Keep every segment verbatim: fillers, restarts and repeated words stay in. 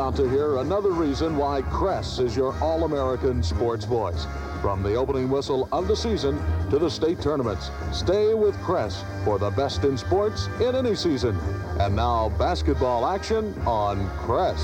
about to hear another reason why Kress is your All-American sports voice. From the opening whistle of the season to the state tournaments, stay with Kress for the best in sports in any season. And now basketball action on Kress.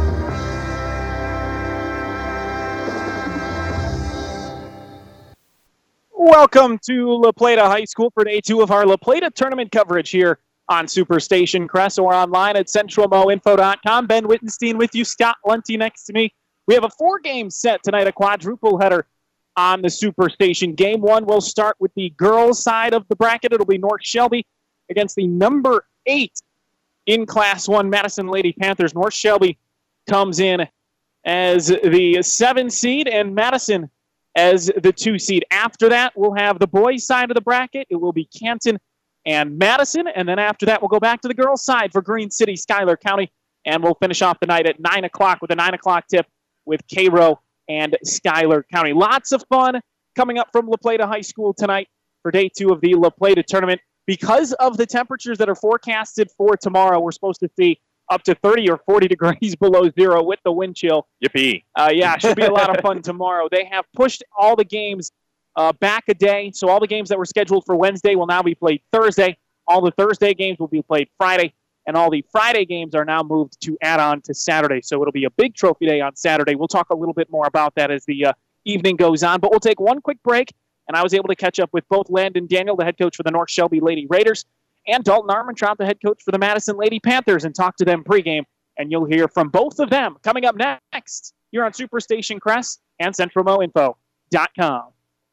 Welcome to La Plata High School for day two of our La Plata tournament coverage here on Superstation Kress or online at central mo info dot com. Ben Wittenstein with you, Scott Lunty next to me. We have a four-game set tonight, a quadruple header on the Superstation. Game one will start with the girls' side of the bracket. It'll be North Shelby against the number eight in Class one Madison Lady Panthers. North Shelby comes in as the seven seed and Madison as the two seed. After that, we'll have the boys' side of the bracket. It will be Canton and Madison, and then after that, we'll go back to the girls' side for Green City, Schuyler County, and we'll finish off the night at nine o'clock with a nine o'clock tip with Cairo and Schuyler County. Lots of fun coming up from La Plata High School tonight for day two of the La Plata tournament. Because of the temperatures that are forecasted for tomorrow, we're supposed to see up to thirty or forty degrees below zero with the wind chill. Yippee. Uh, yeah, it should be a lot of fun tomorrow. They have pushed all the games uh, back a day, so all the games that were scheduled for Wednesday will now be played Thursday. All the Thursday games will be played Friday, and all the Friday games are now moved to add on to Saturday. So it'll be a big trophy day on Saturday. We'll talk a little bit more about that as the uh, evening goes on, but we'll take one quick break, and I was able to catch up with both Landon Daniel, the head coach for the North Shelby Lady Raiders, and Dalton Armentrout, the head coach for the Madison Lady Panthers, and talk to them pregame, and you'll hear from both of them coming up next here on Superstation Kress and central mo info dot com.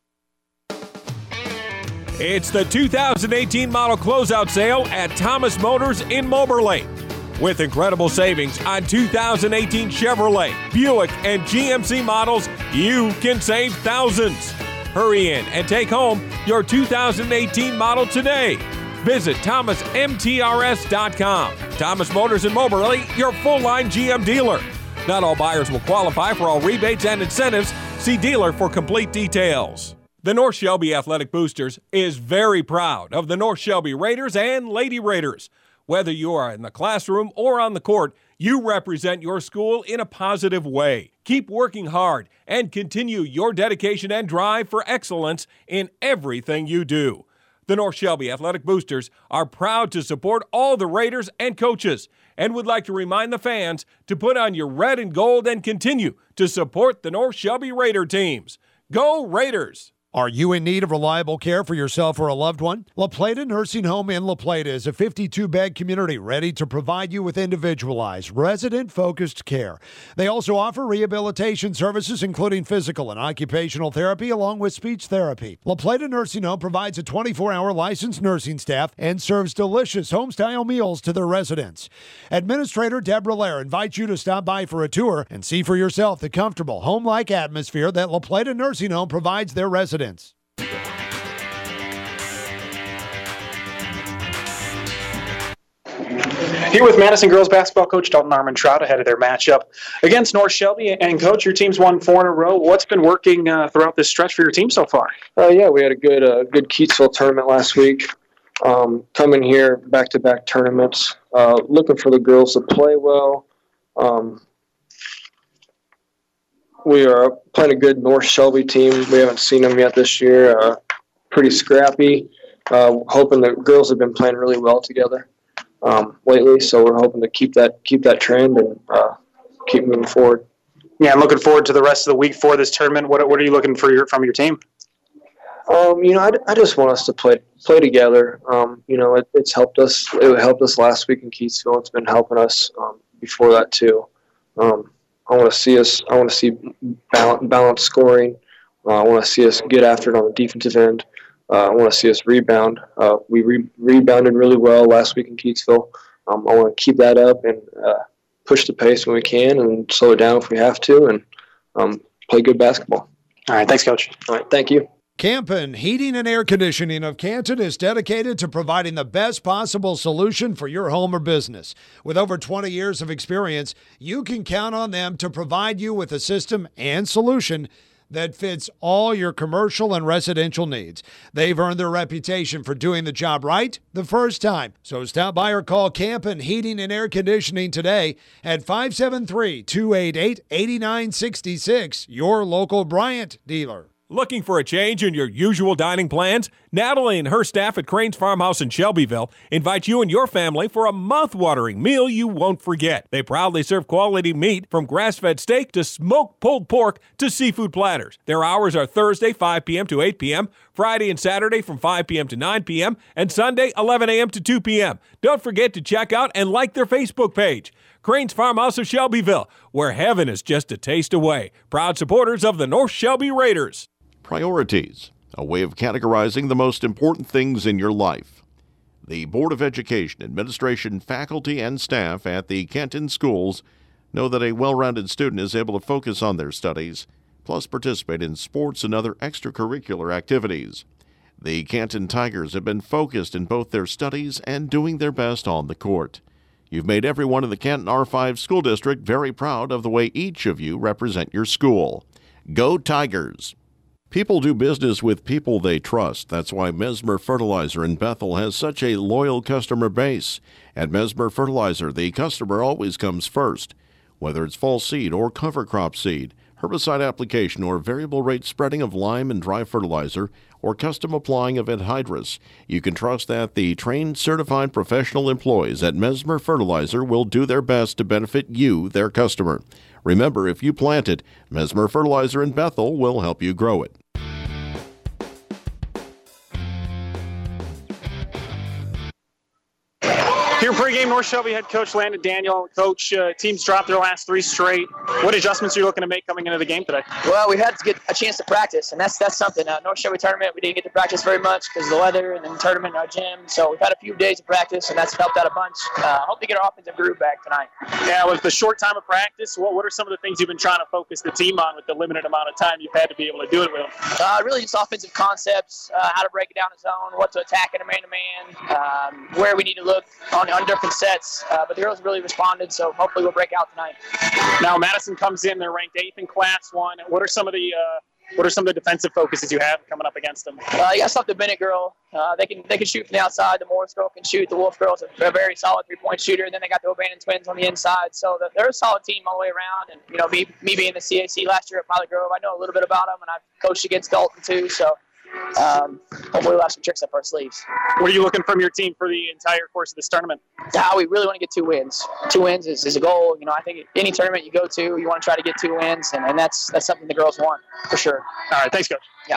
It's the two thousand eighteen model closeout sale at Thomas Motors in Moberly. With incredible savings on two thousand eighteen Chevrolet, Buick, and G M C models, you can save thousands. Hurry in and take home your two thousand eighteen model today. Visit thomas m t r s dot com. Thomas Motors in Moberly, your full-line G M dealer. Not all buyers will qualify for all rebates and incentives. See dealer for complete details. The North Shelby Athletic Boosters is very proud of the North Shelby Raiders and Lady Raiders. Whether you are in the classroom or on the court, you represent your school in a positive way. Keep working hard and continue your dedication and drive for excellence in everything you do. The North Shelby Athletic Boosters are proud to support all the Raiders and coaches and would like to remind the fans to put on your red and gold and continue to support the North Shelby Raider teams. Go Raiders! Are you in need of reliable care for yourself or a loved one? La Plata Nursing Home in La Plata is a fifty-two bed community ready to provide you with individualized, resident-focused care. They also offer rehabilitation services, including physical and occupational therapy, along with speech therapy. La Plata Nursing Home provides a twenty-four hour licensed nursing staff and serves delicious home-style meals to their residents. Administrator Deborah Lair invites you to stop by for a tour and see for yourself the comfortable, home-like atmosphere that La Plata Nursing Home provides their residents. Here with Madison girls basketball coach Dalton Armentrout ahead of their matchup against North Shelby. And coach, your team's won four in a row. What's been working uh, throughout this stretch for your team so far? Uh, yeah, we had a good uh, good Keatsville tournament last week. Um, coming here, back-to-back tournaments, uh, looking for the girls to play well. Um, we are playing a good North Shelby team. We haven't seen them yet this year. Uh, pretty scrappy. Uh, hoping the girls have been playing really well together um, lately, so we're hoping to keep that keep that trend and uh, keep moving forward. Yeah, I'm looking forward to the rest of the week for this tournament. What What are you looking for your, from your team? Um, you know, I, I just want us to play play together. Um, you know, it, it's helped us. It helped us last week in Keatsville. It's been helping us um, before that too. Um, I want to see us. I want to see balance, balanced scoring. Uh, I want to see us get after it on the defensive end. Uh, I want to see us rebound. Uh, we re- rebounded really well last week in Keatsville. Um, I want to keep that up and uh, push the pace when we can, and slow it down if we have to, and um, play good basketball. All right, thanks, Coach. All right, thank you. Campen Heating and Air Conditioning of Canton is dedicated to providing the best possible solution for your home or business. With over twenty years of experience, you can count on them to provide you with a system and solution that fits all your commercial and residential needs. They've earned their reputation for doing the job right the first time. So stop by or call Campen Heating and Air Conditioning today at five seven three, two eight eight, eight nine six six, your local Bryant dealer. Looking for a change in your usual dining plans? Natalie and her staff at Crane's Farmhouse in Shelbyville invite you and your family for a mouth-watering meal you won't forget. They proudly serve quality meat from grass-fed steak to smoked pulled pork to seafood platters. Their hours are Thursday, five p.m. to eight p.m., Friday and Saturday from five p.m. to nine p.m., and Sunday, eleven a.m. to two p.m. Don't forget to check out and like their Facebook page. Crane's Farmhouse of Shelbyville, where heaven is just a taste away. Proud supporters of the North Shelby Raiders. Priorities, a way of categorizing the most important things in your life. The Board of Education, administration, faculty, and staff at the Canton schools know that a well-rounded student is able to focus on their studies, plus participate in sports and other extracurricular activities. The Canton Tigers have been focused in both their studies and doing their best on the court. You've made everyone in the Canton R five School District very proud of the way each of you represent your school. Go Tigers! People do business with people they trust. That's why Mesmer Fertilizer in Bethel has such a loyal customer base. At Mesmer Fertilizer, the customer always comes first. Whether it's fall seed or cover crop seed, herbicide application or variable rate spreading of lime and dry fertilizer, or custom applying of anhydrous, you can trust that the trained, certified professional employees at Mesmer Fertilizer will do their best to benefit you, their customer. Remember, if you plant it, Mesmer Fertilizer in Bethel will help you grow it. Here pregame, North Shelby head coach Landon Daniel. Coach, uh, teams dropped their last three straight. What adjustments are you looking to make coming into the game today? Well, we had to get a chance to practice, and that's that's something. Uh, North Shelby tournament, we didn't get to practice very much because of the weather, and then tournament in our gym. So we've had a few days of practice, and that's helped out a bunch. Uh, hope to get our offensive groove back tonight. Yeah, with the short time of practice, what, what are some of the things you've been trying to focus the team on with the limited amount of time you've had to be able to do it with? Uh, really just offensive concepts, uh, how to break it down the zone, what to attack in a man-to-man, um, where we need to look on, on different sets. Uh, but the girls really responded, so hopefully we'll break out tonight. Now Madison comes in; they're ranked eighth in Class One. What are some of the uh, what are some of the defensive focuses you have coming up against them? Uh, you got to stop the Bennett girl. Uh, they can they can shoot from the outside. The Morris girl can shoot. The Wolf girl's a, a very solid three-point shooter. And then they got the O'Bannon twins on the inside. So the, they're a solid team all the way around. And you know, me me being the C A C last year at Pilot Grove, I know a little bit about them, and I've coached against Dalton too. So. Um, hopefully we'll have some tricks up our sleeves. What are you looking from your team for the entire course of this tournament? Uh, we really want to get two wins. Two wins is, is a goal. You know, I think any tournament you go to, you want to try to get two wins, and, and that's that's something the girls want for sure. All right, thanks, Coach. Yep.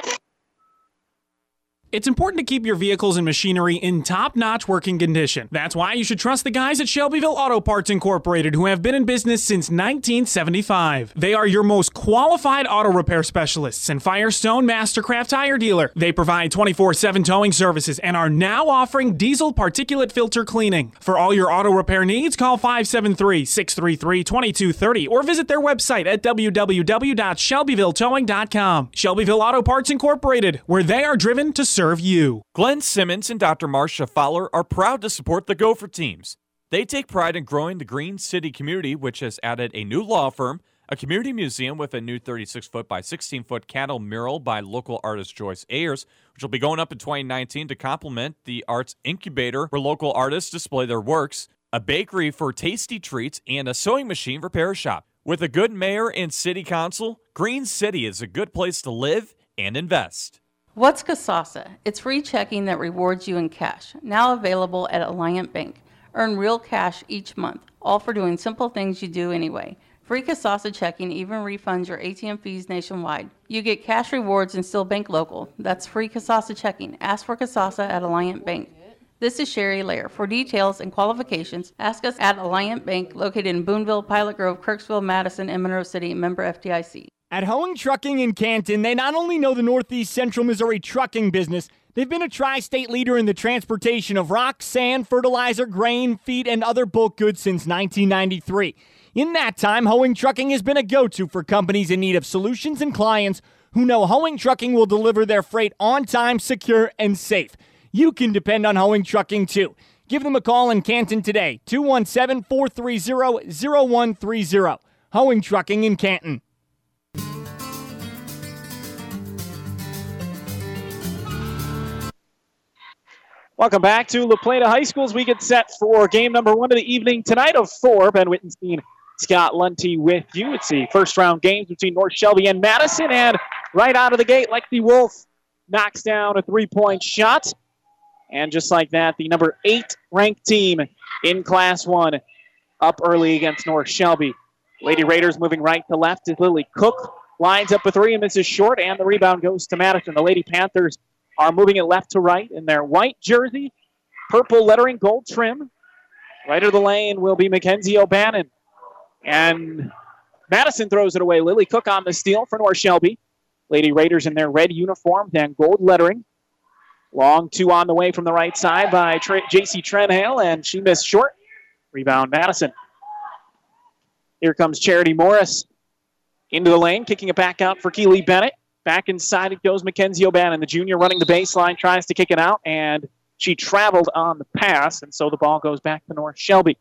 It's important to keep your vehicles and machinery in top-notch working condition. That's why you should trust the guys at Shelbyville Auto Parts Incorporated, who have been in business since nineteen seventy-five. They are your most qualified auto repair specialists and Firestone Mastercraft tire dealer. They provide twenty-four seven towing services and are now offering diesel particulate filter cleaning. For all your auto repair needs, call five seven three, six three three, two two three zero or visit their website at w w w dot shelbyville towing dot com. Shelbyville Auto Parts Incorporated, where they are driven to serve you. Glenn Simmons and Doctor Marcia Fowler are proud to support the Gopher teams. They take pride in growing the Green City community, which has added a new law firm, a community museum with a new thirty-six foot by sixteen foot cattle mural by local artist Joyce Ayers, which will be going up in twenty nineteen to complement the Arts Incubator where local artists display their works, a bakery for tasty treats, and a sewing machine repair shop. With a good mayor and city council, Green City is a good place to live and invest. What's Kasasa? It's free checking that rewards you in cash, now available at Alliant Bank. Earn real cash each month, all for doing simple things you do anyway. Free Kasasa checking even refunds your A T M fees nationwide. You get cash rewards and still bank local. That's free Kasasa checking. Ask for Kasasa at Alliant Bank. This is Sherry Lair. For details and qualifications, ask us at Alliant Bank, located in Boonville, Pilot Grove, Kirksville, Madison, and Monroe City, member F D I C. At Hoeing Trucking in Canton, they not only know the Northeast Central Missouri trucking business, they've been a tri-state leader in the transportation of rock, sand, fertilizer, grain, feed, and other bulk goods since nineteen ninety-three. In that time, Hoeing Trucking has been a go-to for companies in need of solutions and clients who know Hoeing Trucking will deliver their freight on time, secure, and safe. You can depend on Hoeing Trucking too. Give them a call in Canton today, two one seven, four three zero, zero one three zero. Hoeing Trucking in Canton. Welcome back to La Plata High School as we get set for game number one of the evening tonight of four. Ben Wittenstein, Scott Lunty with you. It's the first round games between North Shelby and Madison, and right out of the gate, Lexi Wolf knocks down a three-point shot. And just like that, the number eight ranked team in Class one up early against North Shelby. Lady Raiders moving right to left as Lily Cook lines up a three and misses short, and the rebound goes to Madison. The Lady Panthers are moving it left to right in their white jersey, purple lettering, gold trim. Right of the lane will be Mackenzie O'Bannon. And Madison throws it away. Lily Cook on the steal for North Shelby. Lady Raiders in their red uniforms and gold lettering. Long two on the way from the right side by J C Trenhale, and she missed short. Rebound Madison. Here comes Charity Morris into the lane, kicking it back out for Keely Bennett. Back inside it goes Mackenzie O'Bannon. The junior running the baseline, tries to kick it out, and she traveled on the pass, and so the ball goes back to North Shelby.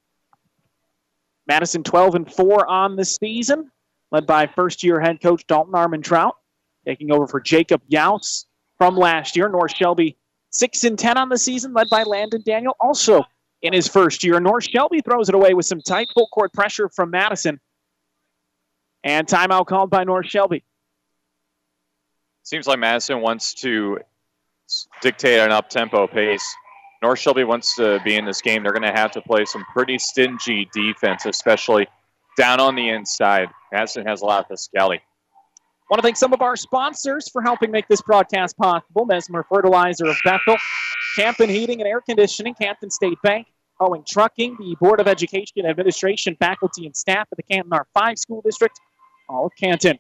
Madison twelve and four on the season, led by first-year head coach Dalton Armentrout, taking over for Jacob Yaus from last year. North Shelby six and ten on the season, led by Landon Daniel, also in his first year. North Shelby throws it away with some tight full-court pressure from Madison, and timeout called by North Shelby. Seems like Madison wants to dictate an up-tempo pace. North Shelby wants to be in this game. They're going to have to play some pretty stingy defense, especially down on the inside. Madison has a lot of physicality. Want to thank some of our sponsors for helping make this broadcast possible. Mesmer Fertilizer of Bethel, Campen Heating and Air Conditioning, Canton State Bank, Hoeing Trucking, the Board of Education, Administration, faculty, and staff at the Canton R five School District, all of Canton.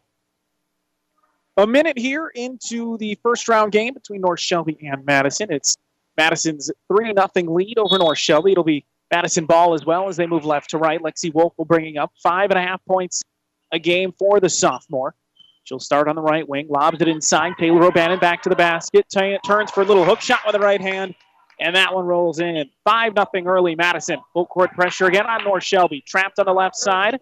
A minute here into the first round game between North Shelby and Madison. It's Madison's three nothing lead over North Shelby. It'll be Madison ball as well as they move left to right. Lexi Wolf will bringing up five and a half points a game for the sophomore. She'll start on the right wing, lobs it inside. Taylor O'Bannon back to the basket. T- turns for a little hook shot with the right hand, and that one rolls in. five nothing early Madison. Full court pressure again on North Shelby. Trapped on the left side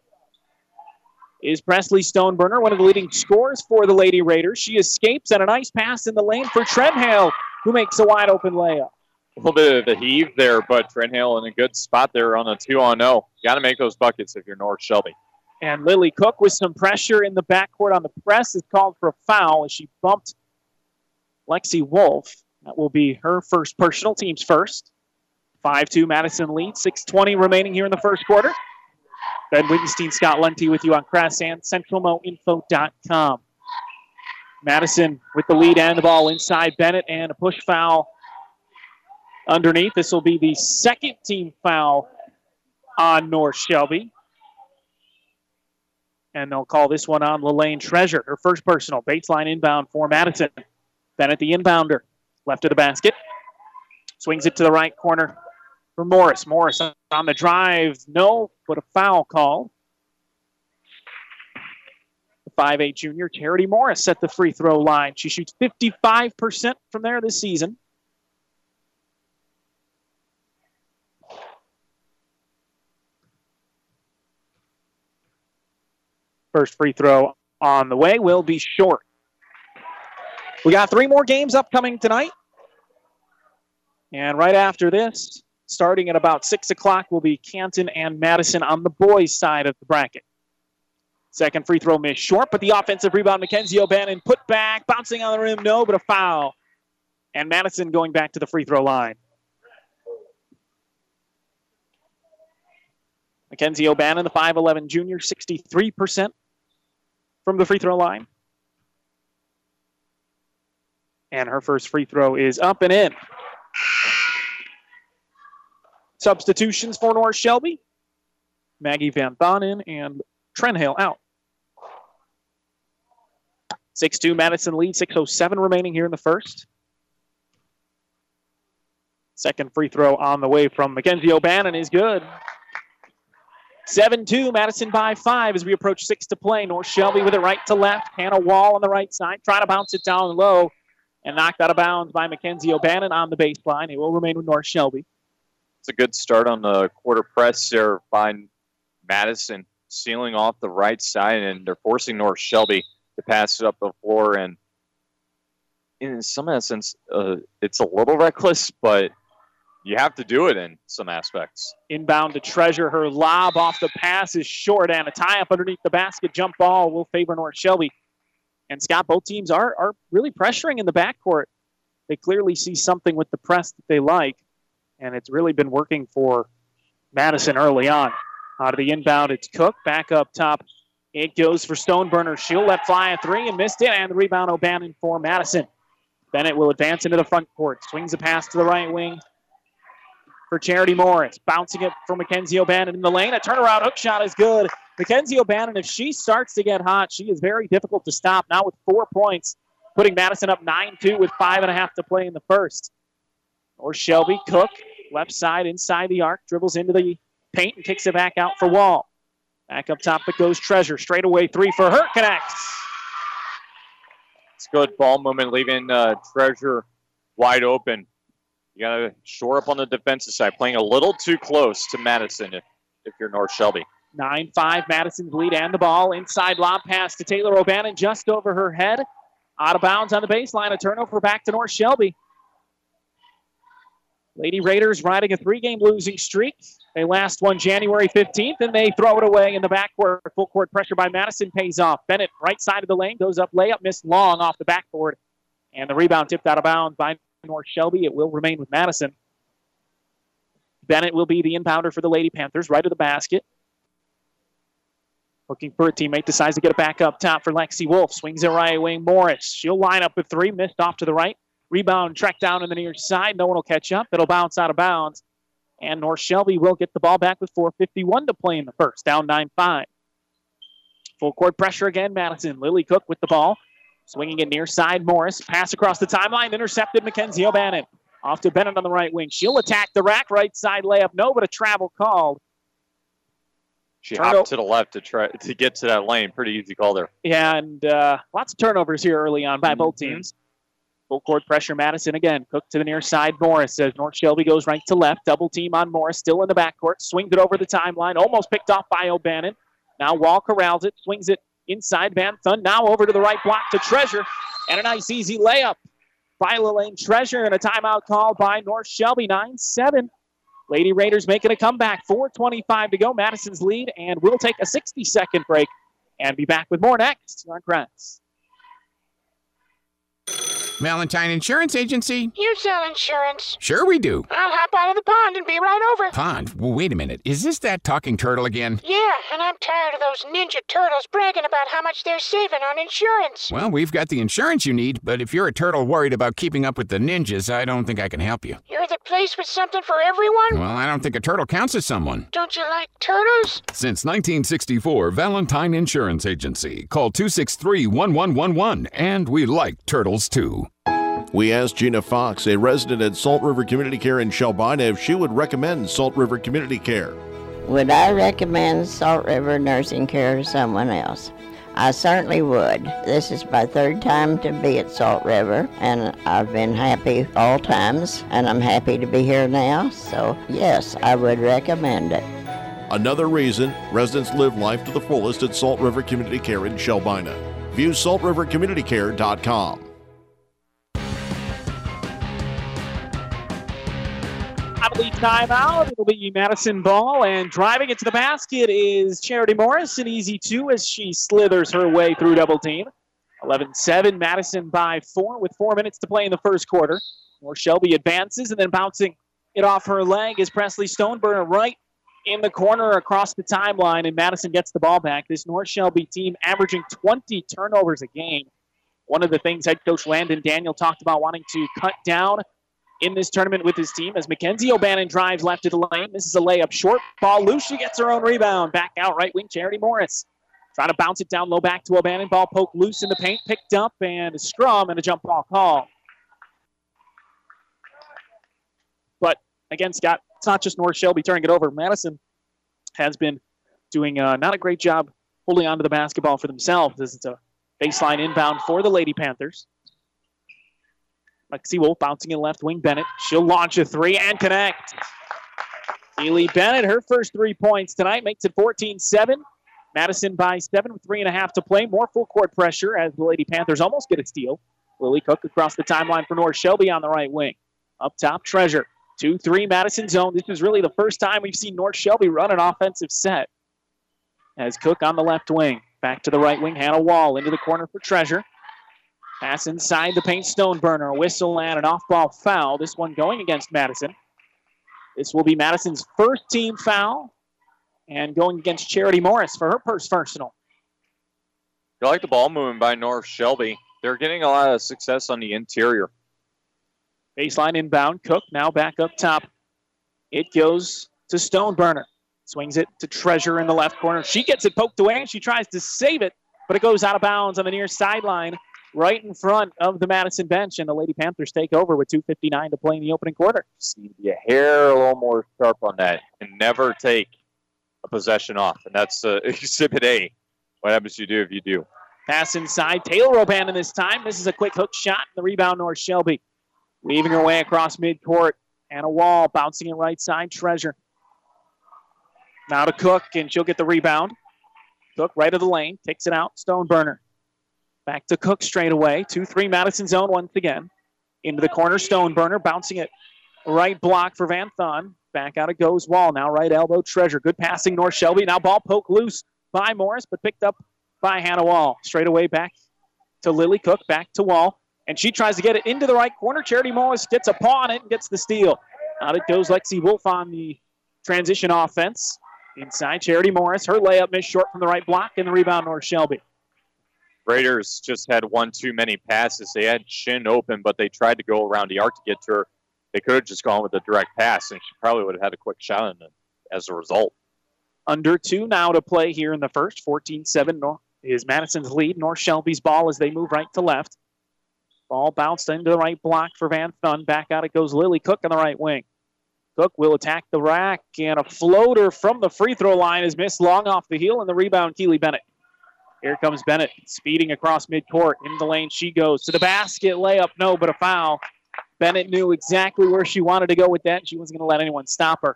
is Presley Stoneburner, one of the leading scorers for the Lady Raiders. She escapes and a nice pass in the lane for Trenhale, who makes a wide open layup. A little bit of a heave there, but Trenhale in a good spot there on a two on oh. Got to make those buckets if you're North Shelby. And Lily Cook with some pressure in the backcourt on the press is called for a foul as she bumped Lexi Wolf. That will be her first personal, team's first. five two Madison lead, six twenty remaining here in the first quarter. Ben Wittenstein, Scott Lunty with you on Cress and Central Mo Info dot com. Madison with the lead and the ball inside Bennett, and a push foul underneath. This will be the second team foul on North Shelby. And they'll call this one on Lelaine Treasure, her first personal. Baseline inbound for Madison. Bennett, the inbounder, left of the basket. Swings it to the right corner for Morris. Morris on the drive. No, but a foul call. The five eight junior, Charity Morris, set the free throw line. She shoots fifty-five percent from there this season. First free throw on the way will be short. We got three more games upcoming tonight. And right after this, starting at about six o'clock, will be Canton and Madison on the boys' side of the bracket. Second free throw missed short, but the offensive rebound, Mackenzie O'Bannon, put back, bouncing on the rim, no, but a foul. And Madison going back to the free throw line. Mackenzie O'Bannon, the five eleven junior, sixty-three percent from the free throw line. And her first free throw is up and in. Substitutions for North Shelby. Maggie Van Bonen and Trenhale out. six two Madison lead, six oh seven remaining here in the first. Second free throw on the way from Mackenzie O'Bannon is good. seven two, Madison by five as we approach six to play. North Shelby with it right to left. Hannah Wall on the right side, trying to bounce it down low and knocked out of bounds by Mackenzie O'Bannon on the baseline. It will remain with North Shelby. It's a good start on the quarter press there by Madison, sealing off the right side, and they're forcing North Shelby to pass it up the floor. And in some essence, uh, it's a little reckless, but you have to do it in some aspects. Inbound to Treasure. Her lob off the pass is short, and a tie-up underneath the basket. Jump ball will favor North Shelby. And, Scott, both teams are, are really pressuring in the backcourt. They clearly see something with the press that they like, and it's really been working for Madison early on. Out of the inbound, it's Cook. Back up top, it goes for Stoneburner. She'll let fly a three and missed it, and the rebound O'Bannon for Madison. Bennett will advance into the front court. Swings a pass to the right wing for Charity Morris. Bouncing it for Mackenzie O'Bannon in the lane. A turnaround hook shot is good. Mackenzie O'Bannon, if she starts to get hot, she is very difficult to stop. Now with four points, putting Madison up nine two with five and a half to play in the first. Or Shelby, Cook, left side inside the arc, dribbles into the paint and kicks it back out for Wall. Back up top it goes Treasure. Straight away three for her, connects. It's good ball movement, leaving uh, Treasure wide open. You got to shore up on the defensive side, playing a little too close to Madison if, if you're North Shelby. nine five, Madison's lead and the ball. Inside lob pass to Taylor O'Bannon just over her head. Out of bounds on the baseline. A turnover back to North Shelby. Lady Raiders riding a three-game losing streak. They last won January fifteenth, and they throw it away in the backcourt. Full court pressure by Madison pays off. Bennett, right side of the lane, goes up, layup, missed long off the backboard. And the rebound tipped out of bounds by North Shelby. It will remain with Madison. Bennett will be the inbounder for the Lady Panthers, right of the basket. Looking for a teammate, decides to get it back up top for Lexi Wolf. Swings it right wing, Morris. She'll line up with three, missed off to the right. Rebound tracked down on the near side. No one will catch up. It'll bounce out of bounds. And North Shelby will get the ball back with four fifty-one to play in the first, down nine five. Full court pressure again, Madison. Lily Cook with the ball. Swinging it near side, Morris. Pass across the timeline, intercepted Mackenzie O'Bannon. Off to Bennett on the right wing. She'll attack the rack, right side layup. No, but a travel called. She Turn hopped o- to the left to try to get to that lane. Pretty easy call there. Yeah, and uh, lots of turnovers here early on by mm-hmm. both teams. Full court pressure, Madison again. Cook to the near side, Morris. As North Shelby goes right to left. Double team on Morris, still in the backcourt. Swings it over the timeline. Almost picked off by O'Bannon. Now Wall corrals it. Swings it inside Van Thun. Now over to the right block to Treasure. And a nice easy layup by Lillian Treasure. And a timeout call by North Shelby. nine seven. Lady Raiders making a comeback. four twenty-five to go. Madison's lead. And we'll take a sixty-second break and be back with more next on Crest. Valentine Insurance Agency. You sell insurance? Sure we do. I'll hop out of the pond and be right over. Pond? Well, wait a minute. Is this that talking turtle again? Yeah, and I'm tired of those ninja turtles bragging about how much they're saving on insurance. Well, we've got the insurance you need, but if you're a turtle worried about keeping up with the ninjas, I don't think I can help you. You're the place with something for everyone? Well, I don't think a turtle counts as someone. Don't you like turtles? Since nineteen sixty-four, Valentine Insurance Agency. Call two six three, one one one one, and we like turtles too. We asked Gina Fox, a resident at Salt River Community Care in Shelbina, if she would recommend Salt River Community Care. Would I recommend Salt River Nursing Care to someone else? I certainly would. This is my third time to be at Salt River, and I've been happy all times, and I'm happy to be here now. So, yes, I would recommend it. Another reason residents live life to the fullest at Salt River Community Care in Shelbina. View salt river community care dot com. Lead timeout. It'll be Madison ball, and driving it to the basket is Charity Morris. An easy two as she slithers her way through double team. eleven seven, Madison by four with four minutes to play in the first quarter. North Shelby advances, and then bouncing it off her leg is Presley Stoneburner right in the corner across the timeline, and Madison gets the ball back. This North Shelby team averaging twenty turnovers a game. One of the things head coach Landon Daniel talked about wanting to cut down in this tournament with his team as Mackenzie O'Bannon drives left of the lane. This is a layup. Short ball loose. She gets her own rebound. Back out right wing, Charity Morris. Trying to bounce it down low back to O'Bannon. Ball poked loose in the paint. Picked up and a scrum and a jump ball call. But again, Scott, it's not just North Shelby turning it over. Madison has been doing uh, not a great job holding onto the basketball for themselves as it's a baseline inbound for the Lady Panthers. Lexi Wolf bouncing in left wing. Bennett. She'll launch a three and connect. Ely Bennett, her first three points tonight, makes it fourteen seven. Madison by seven with three and a half to play. More full court pressure as the Lady Panthers almost get a steal. Lily Cook across the timeline for North Shelby on the right wing. Up top, Treasure. two three Madison zone. This is really the first time we've seen North Shelby run an offensive set. As Cook on the left wing. Back to the right wing, Hannah Wall into the corner for Treasure. Pass inside the paint, Stoneburner. A whistle and an off-ball foul. This one going against Madison. This will be Madison's first team foul. And going against Charity Morris for her first personal. I like the ball moving by North Shelby. They're getting a lot of success on the interior. Baseline inbound. Cook now back up top. It goes to Stoneburner. Swings it to Treasure in the left corner. She gets it poked away, and she tries to save it, but it goes out of bounds on the near sideline right in front of the Madison bench, and the Lady Panthers take over with two fifty-nine to play in the opening quarter. Just need to be a hair a little more sharp on that and never take a possession off, and that's uh, Exhibit A. What happens you do if you do? Pass inside. Taylor O'Bannon this time. This is a quick hook shot. The rebound, North Shelby. Weaving her way across midcourt. Hannah Wall bouncing it right side. Treasure. Now to Cook, and she'll get the rebound. Cook right of the lane. Takes it out. Stoneburner. Back to Cook straight away. two three Madison zone once again. Into the corner. Stoneburner bouncing it. Right block for Van Thun. Back out it goes Wall. Now right elbow. Treasure. Good passing. North Shelby. Now ball poked loose by Morris, but picked up by Hannah Wall. Straight away back to Lily Cook. Back to Wall. And she tries to get it into the right corner. Charity Morris gets a paw on it and gets the steal. Out it goes Lexi Wolf on the transition offense. Inside, Charity Morris. Her layup missed short from the right block, and the rebound, North Shelby. Raiders just had one too many passes. They had Shin open, but they tried to go around the arc to get to her. They could have just gone with a direct pass, and she probably would have had a quick shot on it as a result. Under two now to play here in the first. fourteen seven is Madison's lead. North Shelby's ball as they move right to left. Ball bounced into the right block for Van Thun. Back out it goes Lily Cook on the right wing. Cook will attack the rack, and a floater from the free throw line is missed long off the heel, and the rebound, Keely Bennett. Here comes Bennett, speeding across midcourt. In the lane she goes. To the basket, layup, no, but a foul. Bennett knew exactly where she wanted to go with that. She wasn't going to let anyone stop her.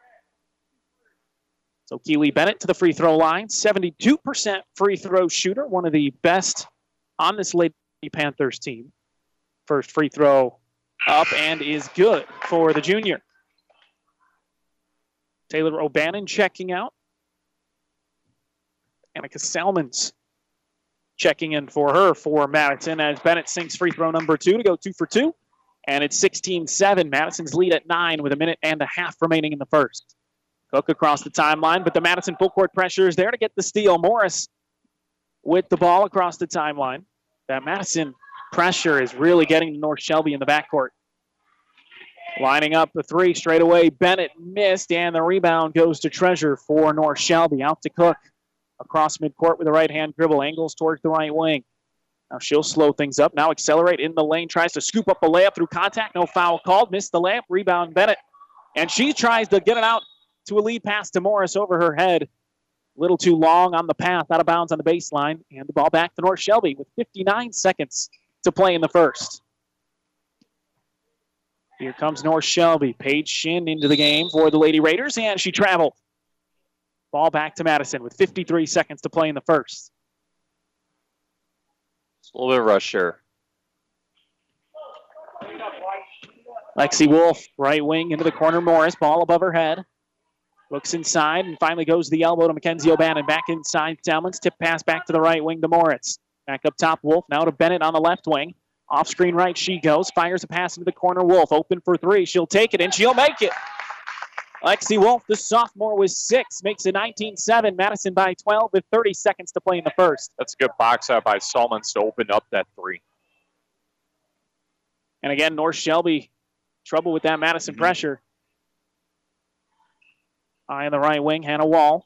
So Keely Bennett to the free throw line. seventy-two percent free throw shooter, one of the best on this Lady Panthers team. First free throw up and is good for the junior. Taylor O'Bannon checking out. Annika Salmons checking in for her for Madison as Bennett sinks free throw number two to go two for two. And it's sixteen seven. Madison's lead at nine with a minute and a half remaining in the first. Cook across the timeline, but the Madison full court pressure is there to get the steal. Morris with the ball across the timeline. That Madison pressure is really getting to North Shelby in the backcourt. Lining up the three straight away. Bennett missed, and the rebound goes to Treasure for North Shelby. Out to Cook. Across midcourt with a right-hand dribble. Angles towards the right wing. Now she'll slow things up. Now accelerate in the lane. Tries to scoop up a layup through contact. No foul called. Missed the layup. Rebound Bennett. And she tries to get it out to a lead pass to Morris over her head. A little too long on the path. Out of bounds on the baseline. And the ball back to North Shelby with fifty-nine seconds to play in the first. Here comes North Shelby. Paige Shin into the game for the Lady Raiders, and she traveled. Ball back to Madison with fifty-three seconds to play in the first. It's a little bit of rush here. Lexi Wolf, right wing into the corner. Morris, ball above her head. Looks inside and finally goes to the elbow to Mackenzie O'Bannon. Back inside, Salmons. Tip pass back to the right wing to Morris. Back up top, Wolf. Now to Bennett on the left wing. Off screen right she goes. Fires a pass into the corner. Wolf open for three. She'll take it and she'll make it. Lexi Wolf, the sophomore, with six. Makes it nineteen seven. Madison by twelve with thirty seconds to play in the first. That's a good box out by Salmons to open up that three. And again, North Shelby, trouble with that Madison mm-hmm. pressure. High on the right wing, Hannah Wall.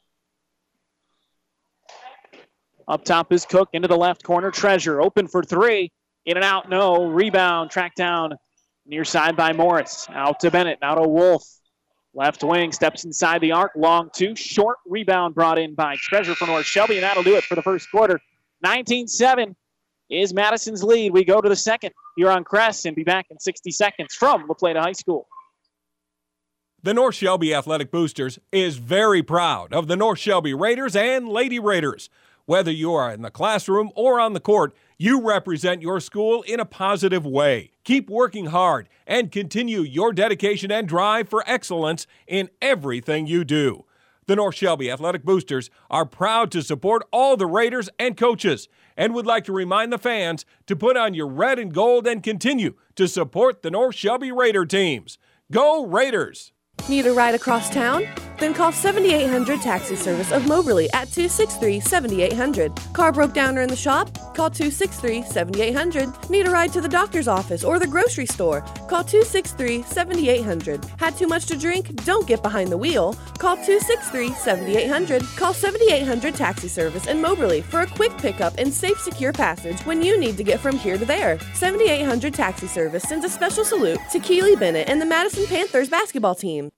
Up top is Cook into the left corner. Treasure open for three. In and out, no. Rebound, tracked down near side by Morris. Out to Bennett, now to Wolf. Left wing, steps inside the arc. Long two, short rebound brought in by Treasure for North Shelby, and that'll do it for the first quarter. nineteen seven is Madison's lead. We go to the second here on Crest and be back in sixty seconds from La Plata High School. The North Shelby Athletic Boosters is very proud of the North Shelby Raiders and Lady Raiders. Whether you are in the classroom or on the court, You represent your school in a positive way. Keep working hard and continue your dedication and drive for excellence in everything you do. The North Shelby Athletic Boosters are proud to support all the Raiders and coaches and would like to remind the fans to put on your red and gold and continue to support the North Shelby Raider teams. Go Raiders! Need a ride across town? Then call seventy-eight hundred Taxi Service of Moberly at two six three, seven eight zero zero. Car broke down or in the shop? Call two six three, seven eight zero zero. Need a ride to the doctor's office or the grocery store? Call two six three, seven eight zero zero. Had too much to drink? Don't get behind the wheel. Call two six three, seven eight zero zero. Call seventy-eight hundred Taxi Service in Moberly for a quick pickup and safe, secure passage when you need to get from here to there. seventy-eight hundred Taxi Service sends a special salute to Keely Bennett and the Madison Panthers basketball team.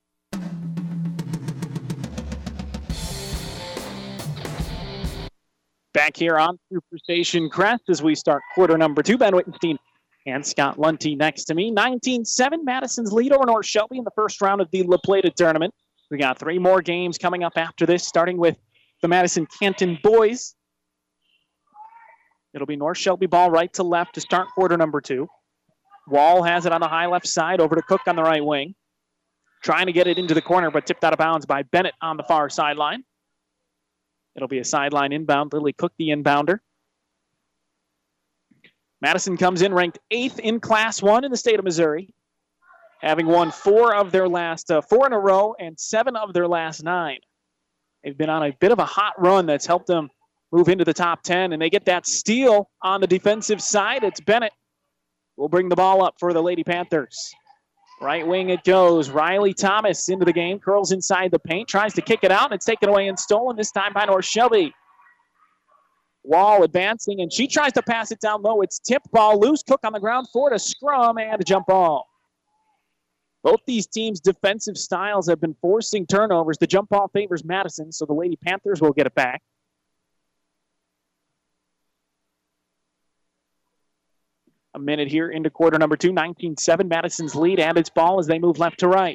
Back here on Superstation Crest as we start quarter number two. Ben Wittenstein and Scott Lunty next to me. nineteen seven, Madison's lead over North Shelby in the first round of the La Plata tournament. We got three more games coming up after this, starting with the Madison Canton boys. It'll be North Shelby ball right to left to start quarter number two. Wall has it on the high left side, over to Cook on the right wing. Trying to get it into the corner, but tipped out of bounds by Bennett on the far sideline. It'll be a sideline inbound. Lily Cook, the inbounder. Madison comes in ranked eighth in Class one in the state of Missouri, having won four of their last, uh, four in a row and seven of their last nine. They've been on a bit of a hot run that's helped them move into the top ten, and they get that steal on the defensive side. It's Bennett who will bring the ball up for the Lady Panthers. Right wing it goes. Riley Thomas into the game, curls inside the paint, tries to kick it out, and it's taken away and stolen, this time by North Shelby. Wall advancing, and she tries to pass it down low. It's tip ball loose. Cook on the ground for it, a scrum and a jump ball. Both these teams' defensive styles have been forcing turnovers. The jump ball favors Madison, so the Lady Panthers will get it back. A minute here into quarter number two, nineteen seven. Madison's lead and its ball as they move left to right.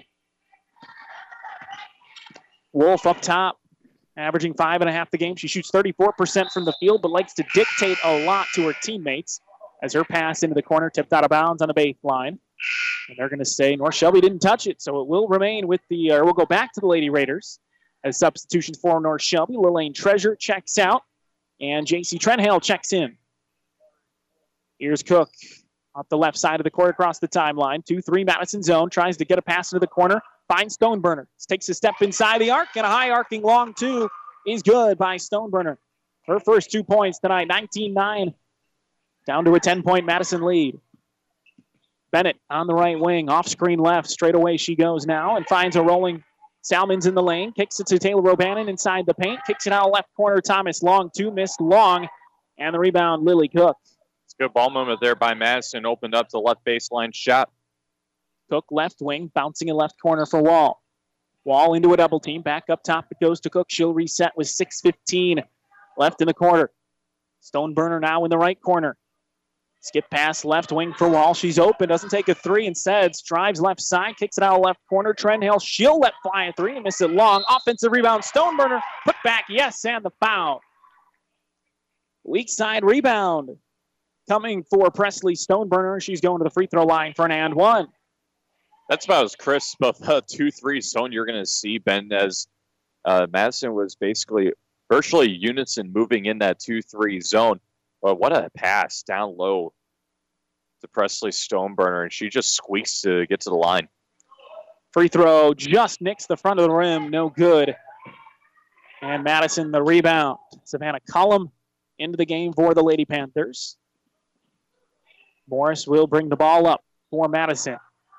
Wolf up top, averaging five and a half the game. She shoots thirty-four percent from the field, but likes to dictate a lot to her teammates as her pass into the corner tipped out of bounds on the baseline. And they're going to say North Shelby didn't touch it, so it will remain with the, or we'll go back to the Lady Raiders as substitutions for North Shelby. Lillian Treasure checks out, and J C Trenhale checks in. Here's Cook off the left side of the court across the timeline. two three Madison zone. Tries to get a pass into the corner. Finds Stoneburner. Takes a step inside the arc, and a high arcing long two is good by Stoneburner. Her first two points tonight, nineteen nine. Down to a ten-point Madison lead. Bennett on the right wing, off screen left. Straight away she goes now and finds a rolling Salmons in the lane. Kicks it to Taylor O'Bannon inside the paint. Kicks it out left corner. Thomas long two, missed long. And the rebound, Lily Cook. Good ball movement there by Madison. Opened up the left baseline shot. Cook left wing, bouncing in left corner for Wall. Wall into a double team. Back up top it goes to Cook. She'll reset with six fifteen left in the quarter. Stoneburner now in the right corner. Skip pass left wing for Wall. She's open. Doesn't take a three. Instead, drives left side. Kicks it out left corner. Trenhale. She'll let fly a three and miss it long. Offensive rebound. Stoneburner. Put back. Yes, and the foul. Weak side rebound. Coming for Presley Stoneburner. She's going to the free throw line for an and one. That's about as crisp of a two three zone you're going to see, Ben, as uh, Madison was basically virtually unison moving in that two three zone. But what a pass down low to Presley Stoneburner, and she just squeaks to get to the line. Free throw just nicks the front of the rim. No good. And Madison the rebound. Savannah Cullum into the game for the Lady Panthers. Morris will bring the ball up for Madison.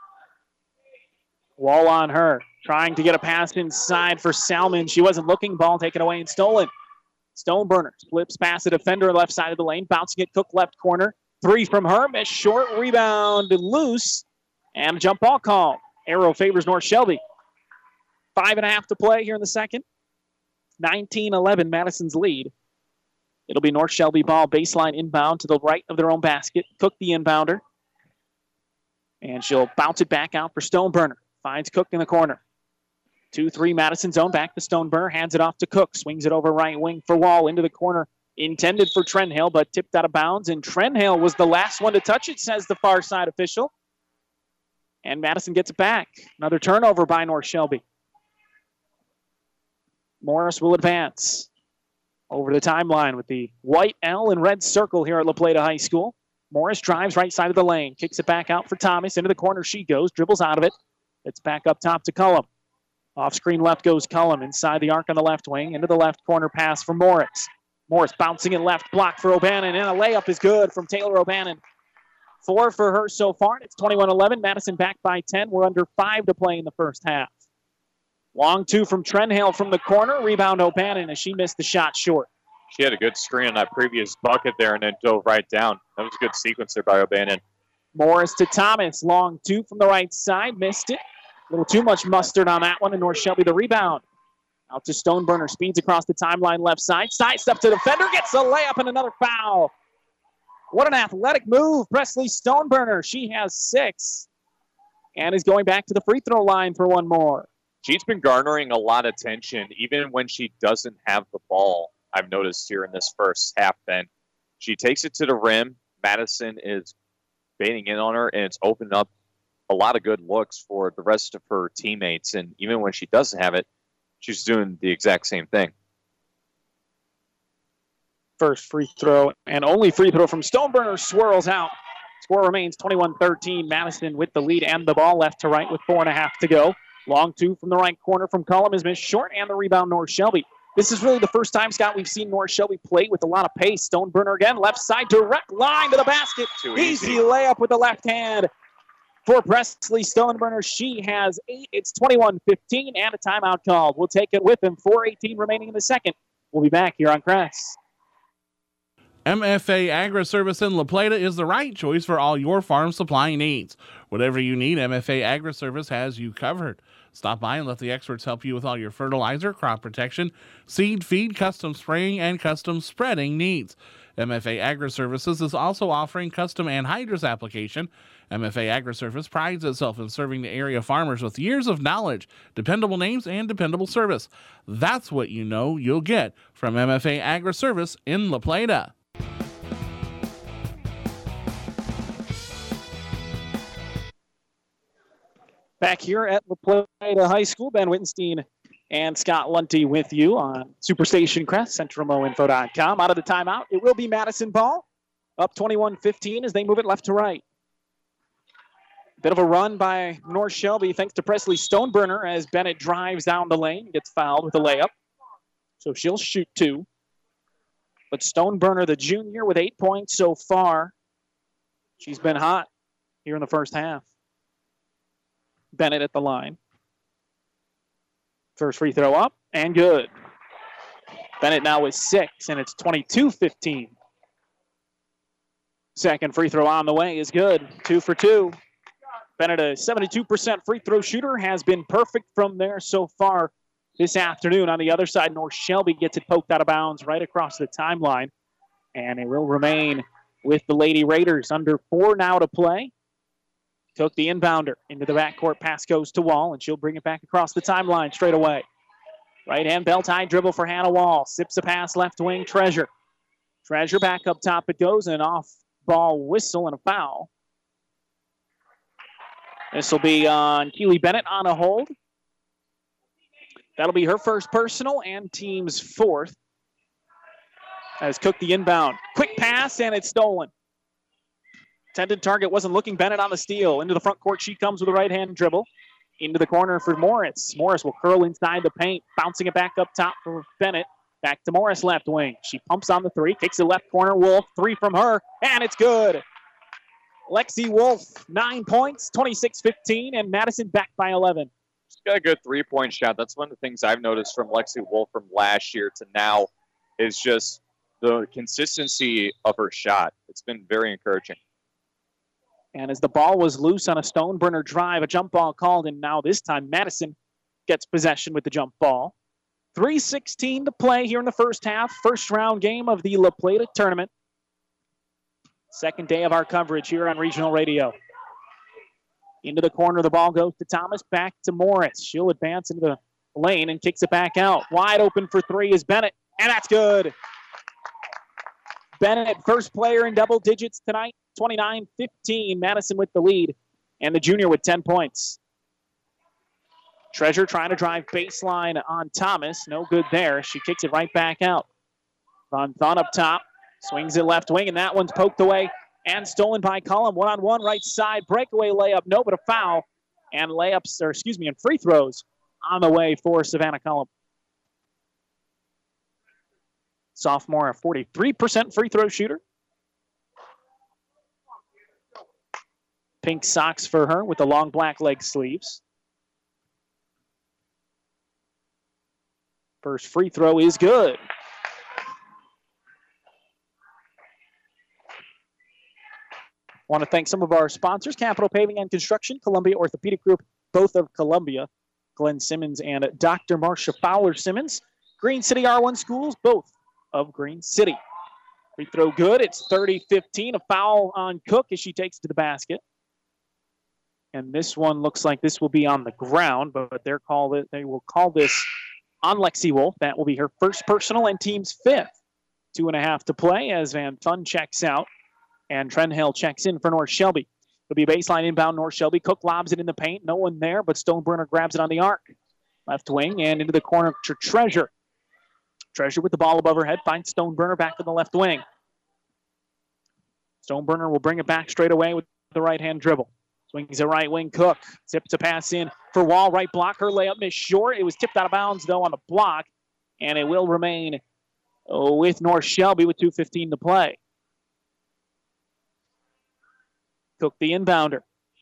Wall on her. Trying to get a pass inside for Salmon. She wasn't looking. Ball taken away and stolen. Stoneburner flips past the defender left side of the lane. Bouncing it. Cook left corner. Three from her. Miss short. Rebound loose. And a jump ball call. Arrow favors North Shelby. Five and a half to play here in the second. nineteen eleven Madison's lead. It'll be North Shelby ball, baseline inbound to the right of their own basket. Cook the inbounder. And she'll bounce it back out for Stoneburner. Finds Cook in the corner. two three Madison zone, back to Stoneburner. Hands it off to Cook. Swings it over right wing for Wall into the corner Intended for Trenhale, but tipped out of bounds, and Trenhale was the last one to touch it, says the far side official. And Madison gets it back. Another turnover by North Shelby. Morris will advance over the timeline with the white L and red circle here at La Plata High School. Morris drives right side of the lane, kicks it back out for Thomas. Into the corner she goes, dribbles out of it. It's back up top to Cullum. Off screen left goes Cullum, inside the arc on the left wing. Into the left corner pass for Morris. Morris bouncing in left, block for O'Bannon, and a layup is good from Taylor O'Bannon. Four for her so far, and it's twenty-one eleven. Madison back by ten. We're under five to play in the first half. Long two from Trenhale from the corner. Rebound O'Bannon as she missed the shot short. She had a good screen on that previous bucket there and then dove right down. That was a good sequence there by O'Bannon. Morris to Thomas. Long two from the right side. Missed it. A little too much mustard on that one, and North Shelby the rebound. Out to Stoneburner. Speeds across the timeline left side. Side step to the defender. Gets a layup and another foul. What an athletic move. Presley Stoneburner. She has six and is going back to the free throw line for one more. She's been garnering a lot of attention, even when she doesn't have the ball, I've noticed here in this first half, Ben. She takes it to the rim. Madison is baiting in on her, and it's opened up a lot of good looks for the rest of her teammates. And even when she doesn't have it, she's doing the exact same thing. First free throw and only free throw from Stoneburner swirls out. Score remains twenty-one thirteen. Madison with the lead and the ball left to right with four and a half to go. Long two from the right corner from Cullum is missed short, and the rebound North Shelby. This is really the first time, Scott, we've seen North Shelby play with a lot of pace. Stoneburner again, left side, direct line to the basket. Too easy. easy Layup with the left hand for Presley Stoneburner. She has eight. It's twenty-one fifteen and a timeout called. We'll take it with him. four eighteen remaining in the second. We'll be back here on Crest. M F A Agri-Service in La Plata is the right choice for all your farm supply needs. Whatever you need, M F A Agri-Service has you covered. Stop by and let the experts help you with all your fertilizer, crop protection, seed, feed, custom spraying, and custom spreading needs. M F A Agri-Services is also offering custom anhydrous application. M F A Agri-Service prides itself in serving the area farmers with years of knowledge, dependable names, and dependable service. That's what you know you'll get from M F A Agri-Service in La Plata. Back here at La Plata High School, Ben Wittenstein and Scott Lunty with you on Superstation Crest, Central Mo Info dot com. Out of the timeout, it will be Madison ball, up twenty-one fifteen as they move it left to right. Bit of a run by North Shelby thanks to Presley Stoneburner as Bennett drives down the lane, gets fouled with a layup. So she'll shoot two. But Stoneburner, the junior, with eight points so far. She's been hot here in the first half. Bennett at the line. First free throw up and good. Bennett now with six, and it's twenty-two fifteen. Second free throw on the way is good. Two for two. Bennett, a seventy-two percent free throw shooter, has been perfect from there so far this afternoon. On the other side, North Shelby gets it poked out of bounds right across the timeline, and it will remain with the Lady Raiders. Under four now to play. Took the inbounder into the backcourt. Pass goes to Wall, and she'll bring it back across the timeline straight away. Right-hand belt-high dribble for Hannah Wall. Sips a pass left wing, Treasure. Treasure back up top it goes, and an off-ball whistle and a foul. This will be on Keely Bennett on a hold. That'll be her first personal and team's fourth. As Cook the inbound. Quick pass, and it's stolen. Intended target wasn't looking. Bennett on the steal. Into the front court she comes with a right-hand dribble. Into the corner for Morris. Morris will curl inside the paint. Bouncing it back up top for Bennett. Back to Morris left wing. She pumps on the three. Kicks it left corner. Wolf. Three from her. And it's good. Lexi Wolf, nine points, twenty-six fifteen. And Madison back by eleven. She's got a good three-point shot. That's one of the things I've noticed from Lexi Wolf from last year to now is just the consistency of her shot. It's been very encouraging. And as the ball was loose on a Stoneburner drive, a jump ball called, and now this time Madison gets possession with the jump ball. three sixteen to play here in the first half. First round game of the La Plata tournament. Second day of our coverage here on Regional Radio. Into the corner, the ball goes to Thomas, back to Morris. She'll advance into the lane and kicks it back out. Wide open for three is Bennett, and that's good. Bennett, first player in double digits tonight, twenty-nine fifteen. Madison with the lead, and the junior with ten points. Treasure trying to drive baseline on Thomas. No good there. She kicks it right back out. Von Thon up top. Swings it left wing, and that one's poked away and stolen by Cullum. One-on-one right side. Breakaway layup. No, but a foul. And layups, or excuse me, and free throws on the way for Savannah Cullum. Sophomore, a forty-three percent free throw shooter. Pink socks for her with the long black leg sleeves. First free throw is good. Want to thank some of our sponsors, Capital Paving and Construction, Columbia Orthopedic Group, both of Columbia, Glenn Simmons and Doctor Marcia Fowler Simmons. Green City R one Schools, both of Green City. Free throw good. It's thirty fifteen. A foul on Cook as she takes to the basket. And this one looks like this will be on the ground, but they're called it, they will call this on Lexi Wolf. That will be her first personal and team's fifth. Two and a half to play as Van Thun checks out and Trenhill checks in for North Shelby. It'll be a baseline inbound North Shelby. Cook lobs it in the paint. No one there, but Stoneburner grabs it on the arc. Left wing and into the corner to Treasure. Treasure with the ball above her head. Finds Stoneburner back to the left wing. Stoneburner will bring it back straight away with the right-hand dribble. Swings it right wing. Cook tips a pass in for Wall. Right block. Her layup missed short. It was tipped out of bounds, though, on the block. And it will remain with North Shelby with two fifteen to play. Cook the inbounder.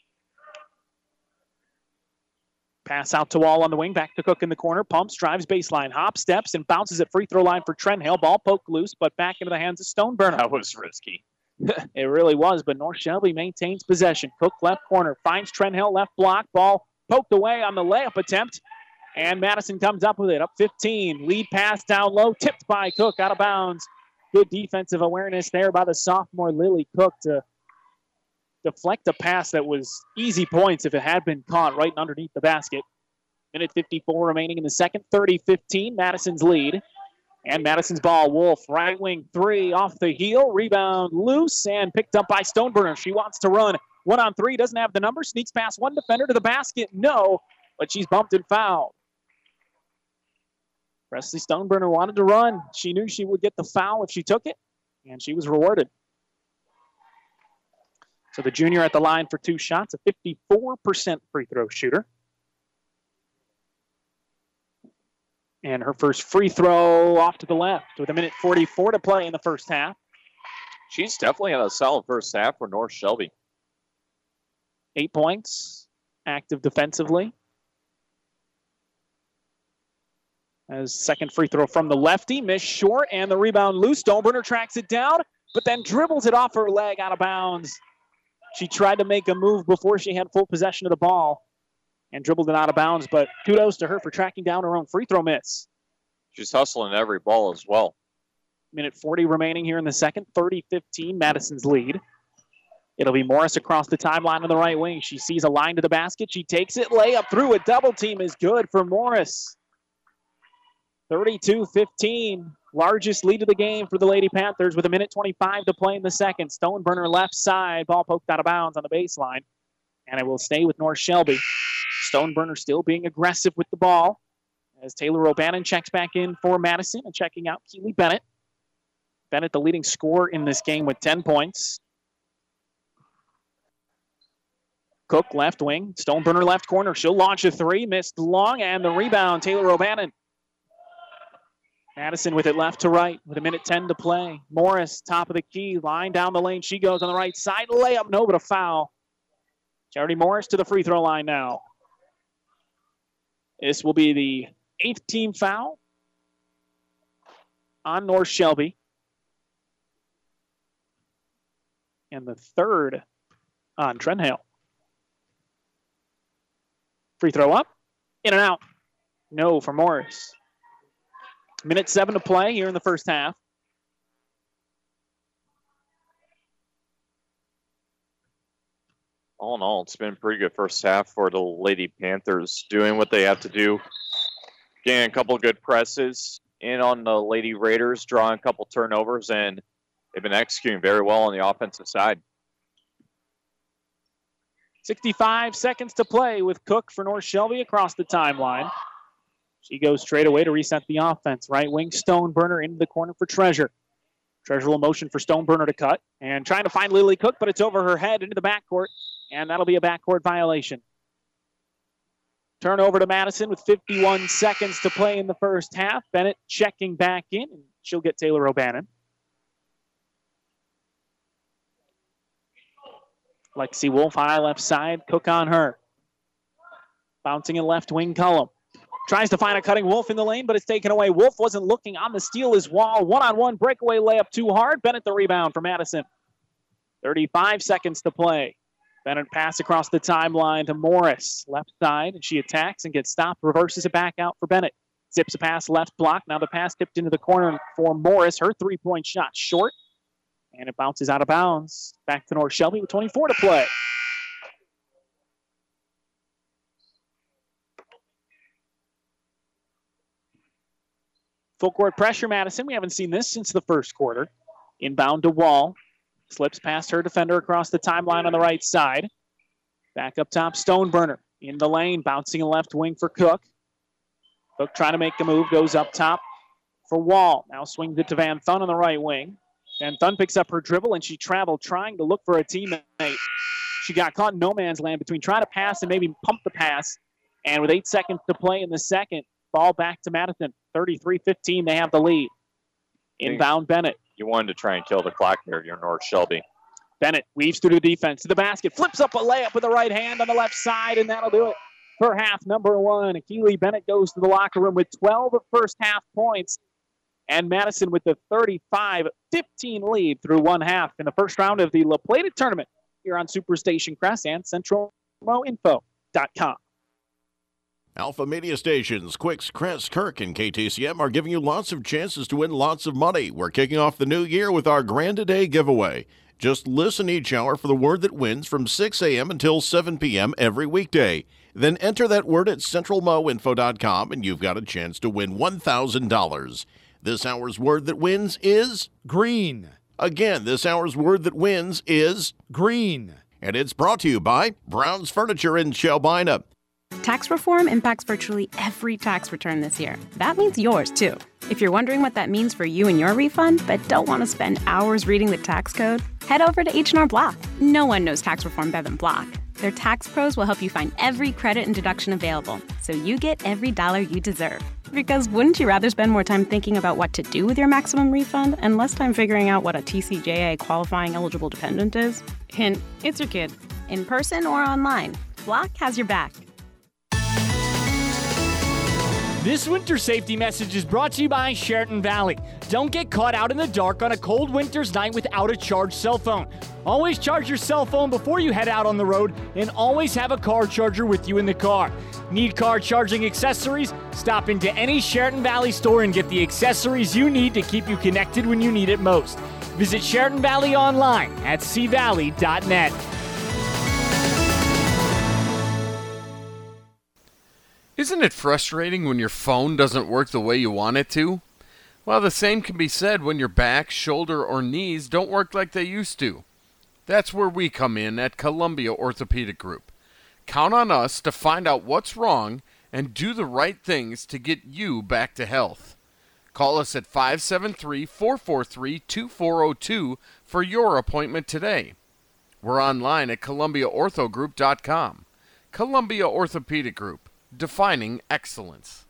Pass out to Wall on the wing. Back to Cook in the corner. Pumps, drives baseline. Hop, steps, and bounces at free throw line for Trenhill. Ball poked loose, but back into the hands of Stoneburner. That was risky. It really was, but North Shelby maintains possession. Cook left corner. Finds Trenhill left block. Ball poked away on the layup attempt. And Madison comes up with it. Up fifteen. Lead pass down low. Tipped by Cook. Out of bounds. Good defensive awareness there by the sophomore Lily Cook to deflect a pass that was easy points if it had been caught right underneath the basket. Minute fifty-four remaining in the second. thirty fifteen, Madison's lead. And Madison's ball. Wolf, right wing three off the heel. Rebound loose and picked up by Stoneburner. She wants to run. One on three, doesn't have the number. Sneaks past one defender to the basket. No, but she's bumped and fouled. Presley Stoneburner wanted to run. She knew she would get the foul if she took it, and she was rewarded. So the junior at the line for two shots, a fifty-four percent free throw shooter. And her first free throw off to the left with a minute forty-four to play in the first half. She's definitely had a solid first half for North Shelby. Eight points, active defensively. As second free throw from the lefty, missed short, and the rebound loose. Stoneburner tracks it down, but then dribbles it off her leg out of bounds. She tried to make a move before she had full possession of the ball and dribbled it out of bounds, but kudos to her for tracking down her own free throw miss. She's hustling every ball as well. Minute forty remaining here in the second. thirty fifteen, Madison's lead. It'll be Morris across the timeline on the right wing. She sees a line to the basket. She takes it. Layup through. A double team is good for Morris. thirty-two fifteen. Largest lead of the game for the Lady Panthers with a minute twenty-five to play in the second. Stoneburner left side. Ball poked out of bounds on the baseline. And it will stay with North Shelby. Stoneburner still being aggressive with the ball as Taylor O'Bannon checks back in for Madison and checking out Keely Bennett. Bennett, the leading scorer in this game with ten points. Cook left wing. Stoneburner left corner. She'll launch a three. Missed long. And the rebound, Taylor O'Bannon. Madison with it left to right with a minute ten to play. Morris, top of the key. Line down the lane. She goes on the right side. Layup, no, but a foul. Charity Morris to the free throw line now. This will be the eighth team foul on North Shelby. And the third on Trenhill. Free throw up. In and out. No for Morris. Minute seven to play here in the first half. All in all, it's been a pretty good first half for the Lady Panthers, doing what they have to do. Getting a couple good presses in on the Lady Raiders, drawing a couple turnovers, and they've been executing very well on the offensive side. sixty-five seconds to play with Cook for North Shelby across the timeline. She goes straight away to reset the offense. Right wing Stoneburner into the corner for Treasure. Treasure will motion for Stoneburner to cut. And trying to find Lily Cook, but it's over her head into the backcourt. And that'll be a backcourt violation. Turnover to Madison with fifty-one seconds to play in the first half. Bennett checking back in, and she'll get Taylor O'Bannon. Lexi Wolf, high left side. Cook on her. Bouncing in left wing column. Tries to find a cutting Wolf in the lane, but it's taken away. Wolf wasn't looking on the steal as Wall. One-on-one breakaway layup too hard. Bennett the rebound for Madison. thirty-five seconds to play. Bennett pass across the timeline to Morris. Left side, and she attacks and gets stopped. Reverses it back out for Bennett. Zips a pass left block. Now the pass tipped into the corner for Morris. Her three-point shot short. And it bounces out of bounds. Back to North Shelby with twenty-four to play. Full court pressure, Madison. We haven't seen this since the first quarter. Inbound to Wall. Slips past her defender across the timeline on the right side. Back up top, Stoneburner. In the lane, bouncing in left wing for Cook. Cook trying to make a move, goes up top for Wall. Now swings it to Van Thun on the right wing. Van Thun picks up her dribble, and she traveled trying to look for a teammate. She got caught in no man's land between trying to pass and maybe pump the pass. And with eight seconds to play in the second, ball back to Madison. thirty-three fifteen, they have the lead. Inbound Bennett. You wanted to try and kill the clock there, you're North Shelby. Bennett weaves through the defense to the basket, flips up a layup with the right hand on the left side, and that'll do it for half number one. Keely Bennett goes to the locker room with twelve first half points, and Madison with the thirty-five fifteen lead through one half in the first round of the La Plata tournament here on Superstation Crest and Central Mo Info dot com. Alpha Media Stations, Quicks, Crest, Kirk, and K T C M are giving you lots of chances to win lots of money. We're kicking off the new year with our Grand A Day giveaway. Just listen each hour for the word that wins from six a.m. until seven p.m. every weekday. Then enter that word at Central Mo Info dot com, and you've got a chance to win one thousand dollars. This hour's word that wins is green. Again, this hour's word that wins is green. And it's brought to you by Brown's Furniture in Shelbina. Tax reform impacts virtually every tax return this year. That means yours, too. If you're wondering what that means for you and your refund, but don't want to spend hours reading the tax code, head over to H and R Block. No one knows tax reform better than Block. Their tax pros will help you find every credit and deduction available, so you get every dollar you deserve. Because wouldn't you rather spend more time thinking about what to do with your maximum refund and less time figuring out what a T C J A qualifying eligible dependent is? Hint, it's your kid. In person or online, Block has your back. This winter safety message is brought to you by Sheraton Valley. Don't get caught out in the dark on a cold winter's night without a charged cell phone. Always charge your cell phone before you head out on the road, and always have a car charger with you in the car. Need car charging accessories? Stop into any Sheraton Valley store and get the accessories you need to keep you connected when you need it most. Visit Sheraton Valley online at c valley dot net. Isn't it frustrating when your phone doesn't work the way you want it to? Well, the same can be said when your back, shoulder, or knees don't work like they used to. That's where we come in at Columbia Orthopedic Group. Count on us to find out what's wrong and do the right things to get you back to health. Call us at five seven three, four four three, two four zero two for your appointment today. We're online at columbia ortho group dot com. Columbia Orthopedic Group. Defining excellence.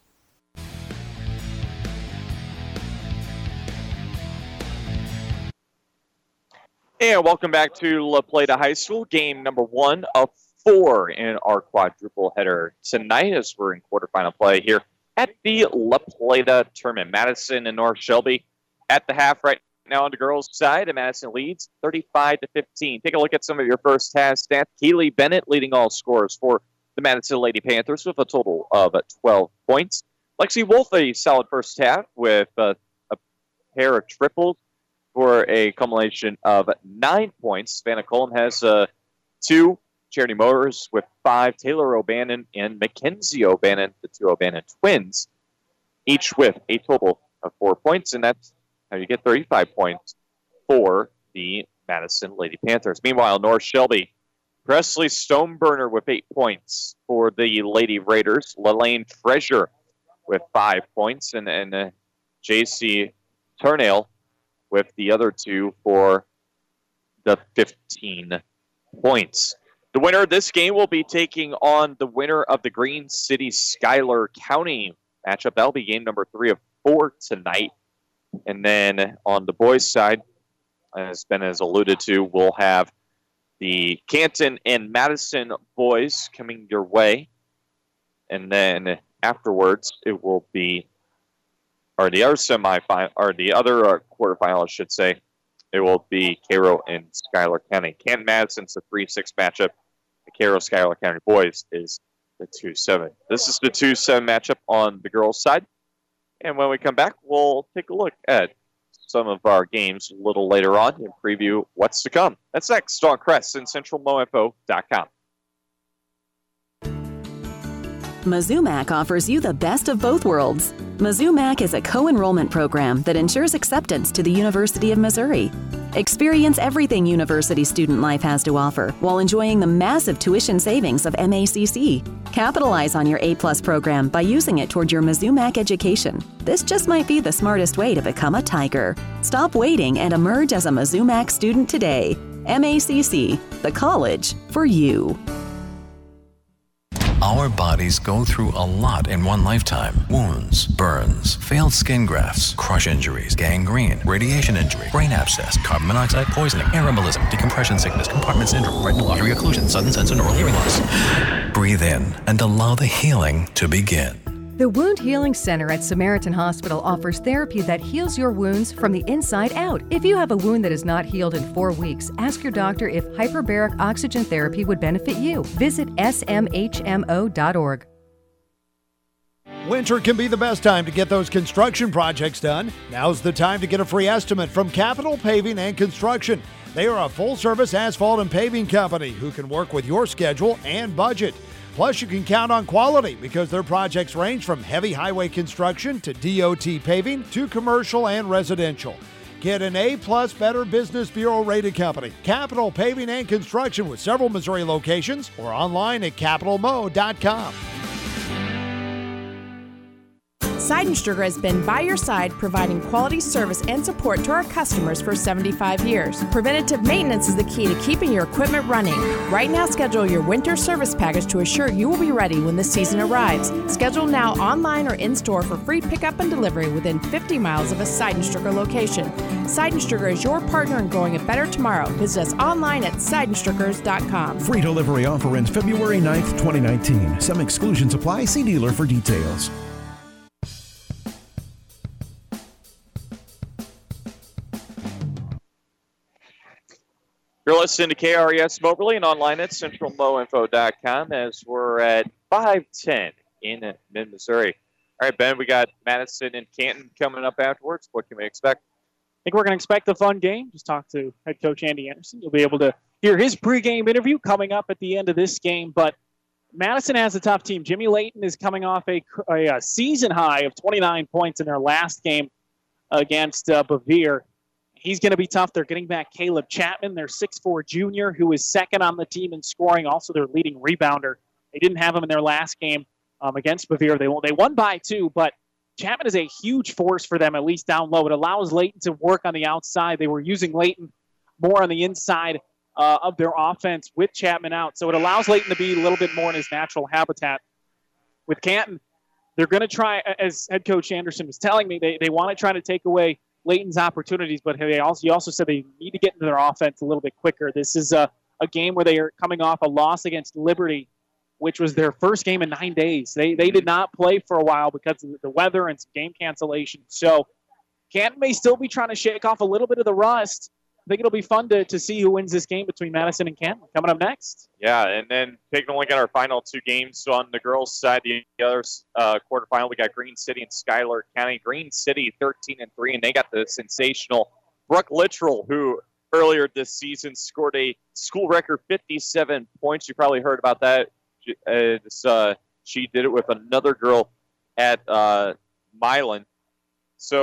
And welcome back to La Plata High School, game number one of four in our quadruple header tonight as we're in quarterfinal play here at the La Plata tournament. Madison and North Shelby at the half right now on the girls' side, and Madison leads thirty-five to fifteen. Take a look at some of your first half stats. Keely Bennett leading all scores for the Madison Lady Panthers with a total of twelve points. Lexi Wolf, a solid first half with uh, a pair of triples for a culmination of nine points. Savannah Cullen has uh, two. Charity Motors with five. Taylor O'Bannon and Mackenzie O'Bannon, the two O'Bannon twins, each with a total of four points, and that's how you get thirty-five points for the Madison Lady Panthers. Meanwhile, North Shelby, Presley Stoneburner with eight points for the Lady Raiders. Lelaine Frazier with five points. And then uh, J C Turnail with the other two for the fifteen points. The winner of this game will be taking on the winner of the Green City Schuyler County matchup. That'll be game number three of four tonight. And then on the boys' side, as Ben has alluded to, we'll have the Canton and Madison boys coming your way. And then afterwards, it will be, or the other semifinal, or the other uh, quarterfinal, I should say, it will be Cairo and Schuyler County. Canton Madison's the three six matchup. The Cairo Schuyler County boys is the two seven. This is the two seven matchup on the girls' side. And when we come back, we'll take a look at some of our games a little later on and preview what's to come. That's next on Crest and Central Mo Info dot com. Mizzou Mac offers you the best of both worlds. Mizzou Mac is a co-enrollment program that ensures acceptance to the University of Missouri. Experience everything university student life has to offer while enjoying the massive tuition savings of M A C C. Capitalize on your A-plus program by using it toward your Mizzou Mac education. This just might be the smartest way to become a Tiger. Stop waiting and emerge as a Mizzou Mac student today. M A C C, the college for you. Our bodies go through a lot in one lifetime. Wounds, burns, failed skin grafts, crush injuries, gangrene, radiation injury, brain abscess, carbon monoxide poisoning, air embolism, decompression sickness, compartment syndrome, retinal artery occlusion, sudden sense and oral hearing loss. Breathe in and allow the healing to begin. The Wound Healing Center at Samaritan Hospital offers therapy that heals your wounds from the inside out. If you have a wound that is not healed in four weeks, ask your doctor if hyperbaric oxygen therapy would benefit you. Visit S M H M O dot org. Winter can be the best time to get those construction projects done. Now's the time to get a free estimate from Capital Paving and Construction. They are a full-service asphalt and paving company who can work with your schedule and budget. Plus, you can count on quality because their projects range from heavy highway construction to D O T paving to commercial and residential. Get an A-plus Better Business Bureau rated company, Capital Paving and Construction, with several Missouri locations, or online at capital mo dot com. Seidenstruger has been by your side providing quality service and support to our customers for seventy-five years. Preventative maintenance is the key to keeping your equipment running. Right now, schedule your winter service package to assure you will be ready when the season arrives. Schedule now online or in-store for free pickup and delivery within fifty miles of a Seidenstruger location. Seidenstruger is your partner in growing a better tomorrow. Visit us online at seidenstrugers dot com. Free delivery offer ends February ninth, twenty nineteen. Some exclusions apply. See dealer for details. You're listening to K R E S Moberly and online at central mo info dot com as we're at five ten in mid-Missouri. All right, Ben, we got Madison and Canton coming up afterwards. What can we expect? I think we're going to expect a fun game. Just talk to head coach Andy Anderson. You'll be able to hear his pregame interview coming up at the end of this game. But Madison has a tough team. Jimmy Layton is coming off a, a, a season high of twenty-nine points in their last game against uh, Bevere. He's going to be tough. They're getting back Caleb Chapman, their six foot four junior, who is second on the team in scoring, also their leading rebounder. They didn't have him in their last game um, against Bevere. They won, they won by two, but Chapman is a huge force for them, at least down low. It allows Layton to work on the outside. They were using Layton more on the inside uh, of their offense with Chapman out, so it allows Layton to be a little bit more in his natural habitat. With Canton, they're going to try, as head coach Anderson was telling me, they, they want to try to take away Layton's opportunities, but they also, he also said they need to get into their offense a little bit quicker. This is a, a game where they are coming off a loss against Liberty, which was their first game in nine days. They they did not play for a while because of the weather and some game cancellation. So Canton may still be trying to shake off a little bit of the rust. I think it'll be fun to, to see who wins this game between Madison and Canton. Coming up next. Yeah, and then taking a look at our final two games on the girls' side, the other uh, quarterfinal, we got Green City and Schuyler County. Green City thirteen and three, and they got the sensational Brooke Littrell, who earlier this season scored a school record fifty-seven points. You probably heard about that. Uh, this, uh, she did it with another girl at uh, Milan. So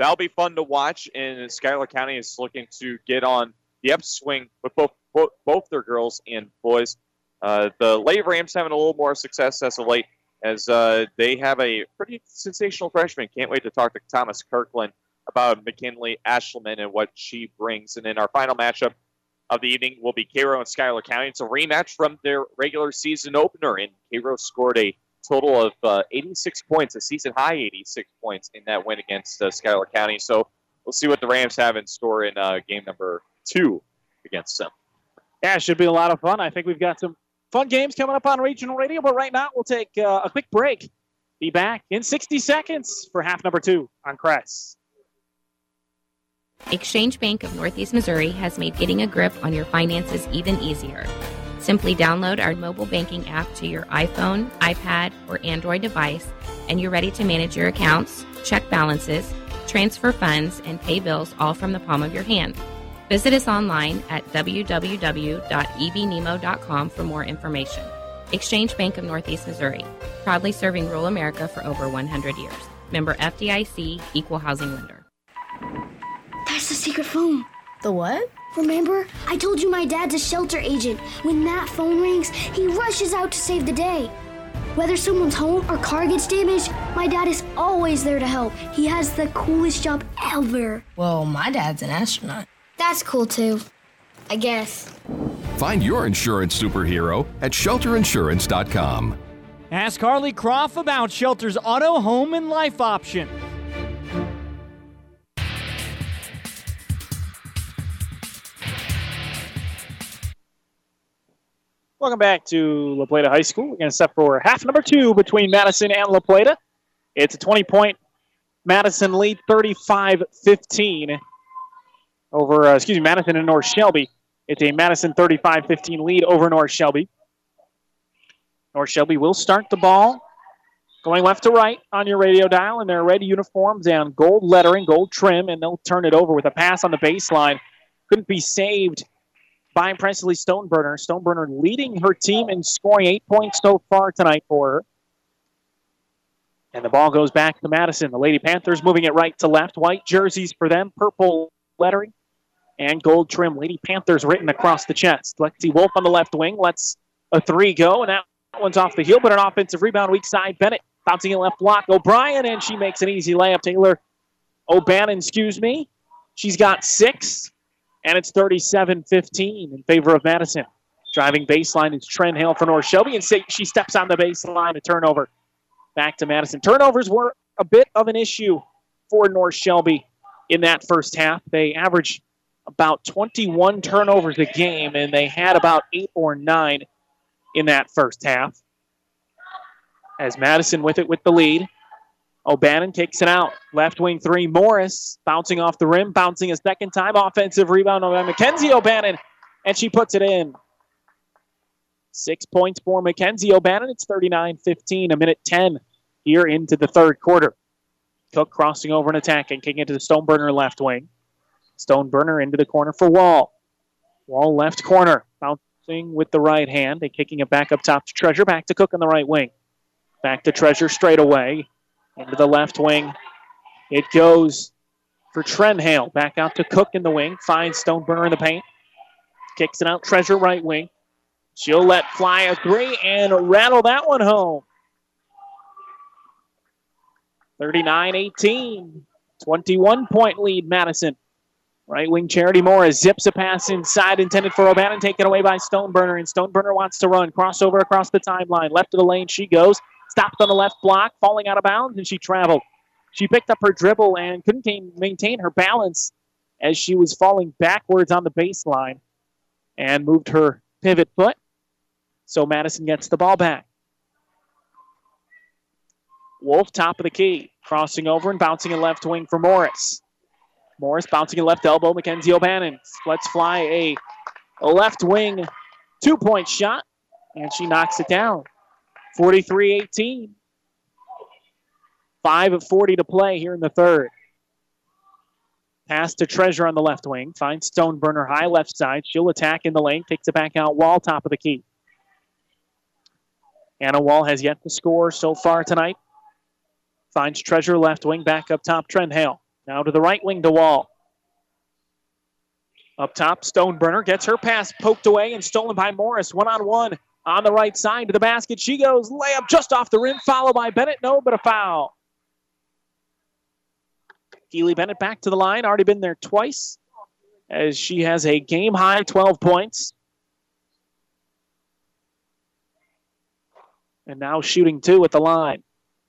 that'll be fun to watch. And Schuyler County is looking to get on the upswing with both both, both their girls and boys. Uh, the Lady Rams having a little more success as of late, as uh, they have a pretty sensational freshman. Can't wait to talk to Thomas Kirkland about McKinley Ashelman and what she brings. And then our final matchup of the evening will be Cairo and Schuyler County. It's a rematch from their regular season opener, and Cairo scored a total of uh, eighty-six points, a season-high eighty-six points in that win against uh, Schuyler County. So we'll see what the Rams have in store in uh, game number two against them. Yeah, it should be a lot of fun. I think we've got some fun games coming up on Regional Radio, but right now we'll take uh, a quick break. Be back in sixty seconds for half number two on Crest. Exchange Bank of Northeast Missouri has made getting a grip on your finances even easier. Simply download our mobile banking app to your iPhone, iPad, or Android device, and you're ready to manage your accounts, check balances, transfer funds, and pay bills all from the palm of your hand. Visit us online at w w w dot e b nemo dot com for more information. Exchange Bank of Northeast Missouri, proudly serving rural America for over one hundred years. Member F D I C, Equal Housing Lender. That's the secret phone. The what? Remember? I told you my dad's a shelter agent. When that phone rings, he rushes out to save the day. Whether someone's home or car gets damaged, my dad is always there to help. He has the coolest job ever. Well, my dad's an astronaut. That's cool too, I guess. Find your insurance superhero at shelter insurance dot com. Ask Harley Croft about Shelter's auto, home, and life option. Welcome back to La Plata High School. We're going to set for half number two between Madison and La Plata. It's a twenty-point Madison lead, thirty-five fifteen over, uh, excuse me, Madison and North Shelby. It's a Madison thirty-five fifteen lead over North Shelby. North Shelby will start the ball going left to right on your radio dial in their red uniforms and gold lettering, gold trim, and they'll turn it over with a pass on the baseline. Couldn't be saved by Presley Stoneburner. Stoneburner leading her team and scoring eight points so far tonight for her. And the ball goes back to Madison. The Lady Panthers moving it right to left. White jerseys for them, purple lettering, and gold trim. Lady Panthers written across the chest. Lexi Wolf on the left wing lets a three go, and that one's off the heel, but an offensive rebound weak side. Bennett bouncing it left block. O'Brien, and she makes an easy layup. Taylor O'Bannon, excuse me. She's got six. And it's thirty-seven fifteen in favor of Madison. Driving baseline is Trent Hale for North Shelby, and she steps on the baseline, a turnover. Back to Madison. Turnovers were a bit of an issue for North Shelby in that first half. They averaged about twenty-one turnovers a game, and they had about eight or nine in that first half. As Madison with it with the lead. O'Bannon takes it out. Left wing three. Morris bouncing off the rim, bouncing a second time. Offensive rebound on Mackenzie O'Bannon, and she puts it in. Six points for Mackenzie O'Bannon. It's thirty-nine fifteen, a minute ten here into the third quarter. Cook crossing over and attacking, kicking it to the Stoneburner left wing. Stoneburner into the corner for Wall. Wall left corner, bouncing with the right hand. They're kicking it back up top to Treasure, back to Cook on the right wing. Back to Treasure straight away. Into the left wing. It goes for Trent Hale. Back out to Cook in the wing. Finds Stoneburner in the paint. Kicks it out. Treasure right wing. She'll let fly a three and rattle that one home. thirty-nine eighteen. twenty-one point lead, Madison. Right wing Charity Morris zips a pass inside intended for O'Bannon. Taken away by Stoneburner. And Stoneburner wants to run. Crossover across the timeline. Left of the lane she goes. Stopped on the left block, falling out of bounds, and she traveled. She picked up her dribble and couldn't maintain her balance as she was falling backwards on the baseline and moved her pivot foot. So Madison gets the ball back. Wolf, top of the key, crossing over and bouncing in left wing for Morris. Morris bouncing in left elbow. Mackenzie O'Bannon lets fly a, a left wing two-point shot, and she knocks it down. forty-three eighteen. five of forty to play here in the third. Pass to Treasure on the left wing. Finds Stoneburner high left side. She'll attack in the lane. Takes it back out. Wall, top of the key. Anna Wall has yet to score so far tonight. Finds Treasure left wing. Back up top, Trent Hale. Now to the right wing to Wall. Up top, Stoneburner gets her pass poked away and stolen by Morris. One-on-one on the right side to the basket. She goes, layup just off the rim, followed by Bennett. No, but a foul. Keely Bennett back to the line, already been there twice, as she has a game-high twelve points. And now shooting two at the line.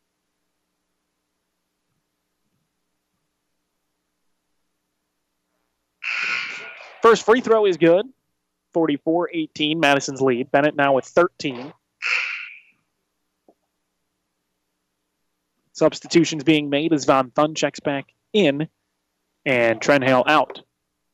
First free throw is good. forty-four eighteen, Madison's lead. Bennett now with thirteen. Substitutions being made as Von Thun checks back in and Trenhale out.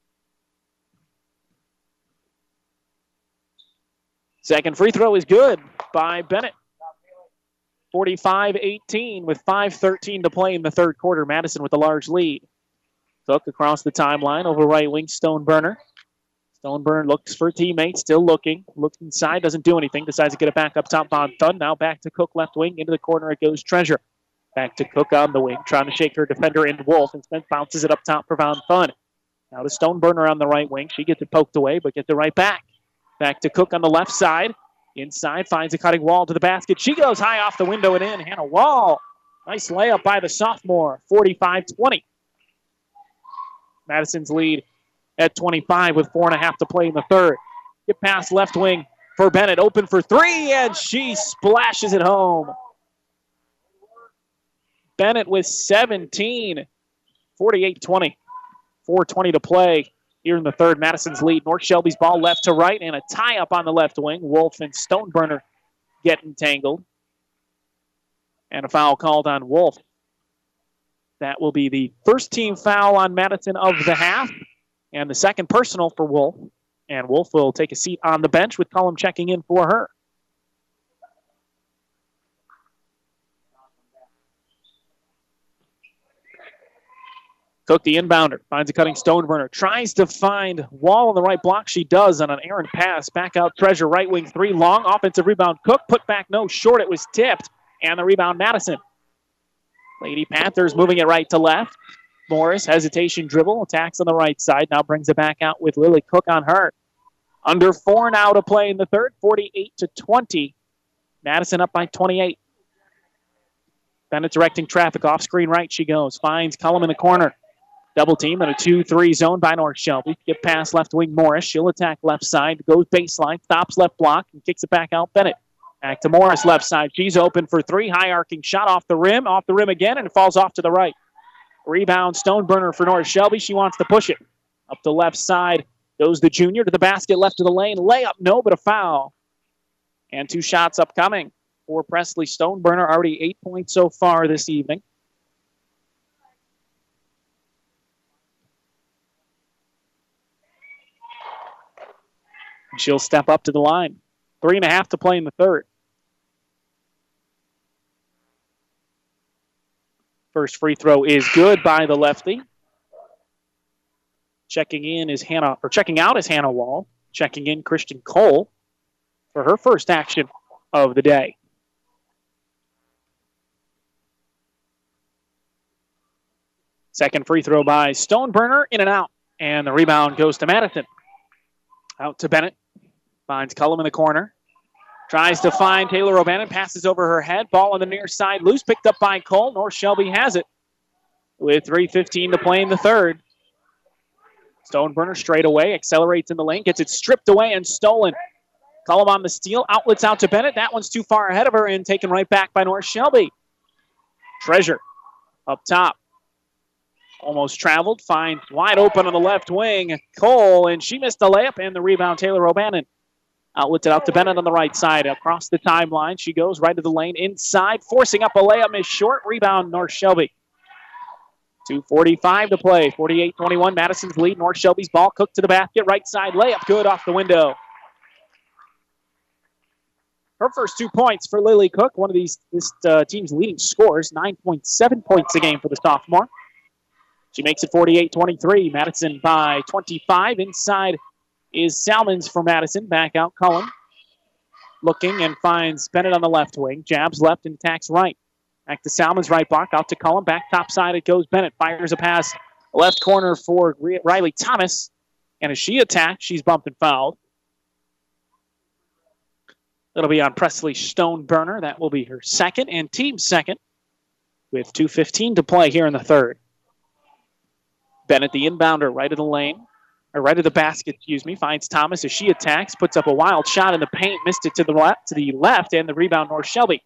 Second free throw is good by Bennett. forty-five eighteen with five thirteen to play in the third quarter. Madison with a large lead. Cook across the timeline over right wing, Stoneburner. Stoneburner looks for teammates, still looking. Looks inside, doesn't do anything. Decides to get it back up top on Thun. Now back to Cook, left wing. Into the corner it goes, Treasure. Back to Cook on the wing, trying to shake her defender in Wolf. And Spence bounces it up top for Von Thun. Now to Stoneburner on the right wing. She gets it poked away, but gets it right back. Back to Cook on the left side. Inside, finds a cutting Wall to the basket. She goes high off the window and in. Hannah Wall. Nice layup by the sophomore. forty-five twenty. Madison's lead at twenty-five with four and a half to play in the third. Get past left wing for Bennett. Open for three, and she splashes it home. Bennett with seventeen. forty-eight twenty. four twenty to play here in the third. Madison's lead. North Shelby's ball left to right, and a tie-up on the left wing. Wolf and Stoneburner get entangled. And a foul called on Wolf. That will be the first team foul on Madison of the half, and the second personal for Wolf. And Wolf will take a seat on the bench with Cullum checking in for her. Cook, the inbounder, finds a cutting Stoneburner. Tries to find Wall on the right block. She does on an errant pass. Back out Treasure, right wing three, long. Offensive rebound. Cook, put back, no, short. It was tipped. And the rebound, Madison. Lady Panthers moving it right to left. Morris, hesitation dribble, attacks on the right side. Now brings it back out with Lily Cook on her. Under four now to play in the third, forty-eight to twenty. Madison up by twenty-eight. Bennett directing traffic off screen right. She goes, finds Cullum in the corner. Double team in a two three zone by North Shelby. Get past left wing Morris. She'll attack left side. Goes baseline. Stops left block and kicks it back out. Bennett. Back to Morris left side. She's open for three. High arcing shot off the rim. Off the rim again, and it falls off to the right. Rebound Stoneburner for North Shelby. She wants to push it. Up the left side goes the junior to the basket. Left of the lane. Layup. No, but a foul. And two shots upcoming for Presley Stoneburner. Already eight points so far this evening. She'll step up to the line. Three and a half to play in the third. First free throw is good by the lefty. Checking in is Hannah, or checking out is Hannah Wall. Checking in Christian Cole for her first action of the day. Second free throw by Stoneburner, in and out. And the rebound goes to Madison. Out to Bennett. Finds Cullum in the corner. Tries to find Taylor O'Bannon. Passes over her head. Ball on the near side. Loose. Picked up by Cole. North Shelby has it. With three fifteen to play in the third. Stoneburner straight away. Accelerates in the lane. Gets it stripped away and stolen. Cullum on the steal. Outlets out to Bennett. That one's too far ahead of her and taken right back by North Shelby. Treasure up top. Almost traveled. Finds wide open on the left wing. Cole, and she missed the layup and the rebound. Taylor O'Bannon. Outlets it out to Bennett on the right side. Across the timeline. She goes right to the lane. Inside. Forcing up a layup. Is short. Rebound North Shelby. two forty-five to play. forty-eight twenty-one. Madison's lead. North Shelby's ball. Cooked to the basket. Right side. Layup. Good off the window. Her first two points for Lily Cook. One of these this uh, team's leading scorers. nine point seven points a game for the sophomore. She makes it forty-eight twenty-three. Madison by twenty-five. Inside is Salmons for Madison. Back out Cullen. Looking and finds Bennett on the left wing. Jabs left and attacks right. Back to Salmon's right block, out to Cullum. Back top side it goes. Bennett fires a pass left corner for Riley Thomas. And as she attacked, she's bumped and fouled. It'll be on Presley Stoneburner. That will be her second and team second with two fifteen to play here in the third. Bennett, the inbounder, right of the lane, or right of the basket, excuse me, finds Thomas as she attacks, puts up a wild shot in the paint, missed it to the left, to the left, and the rebound, North Shelby.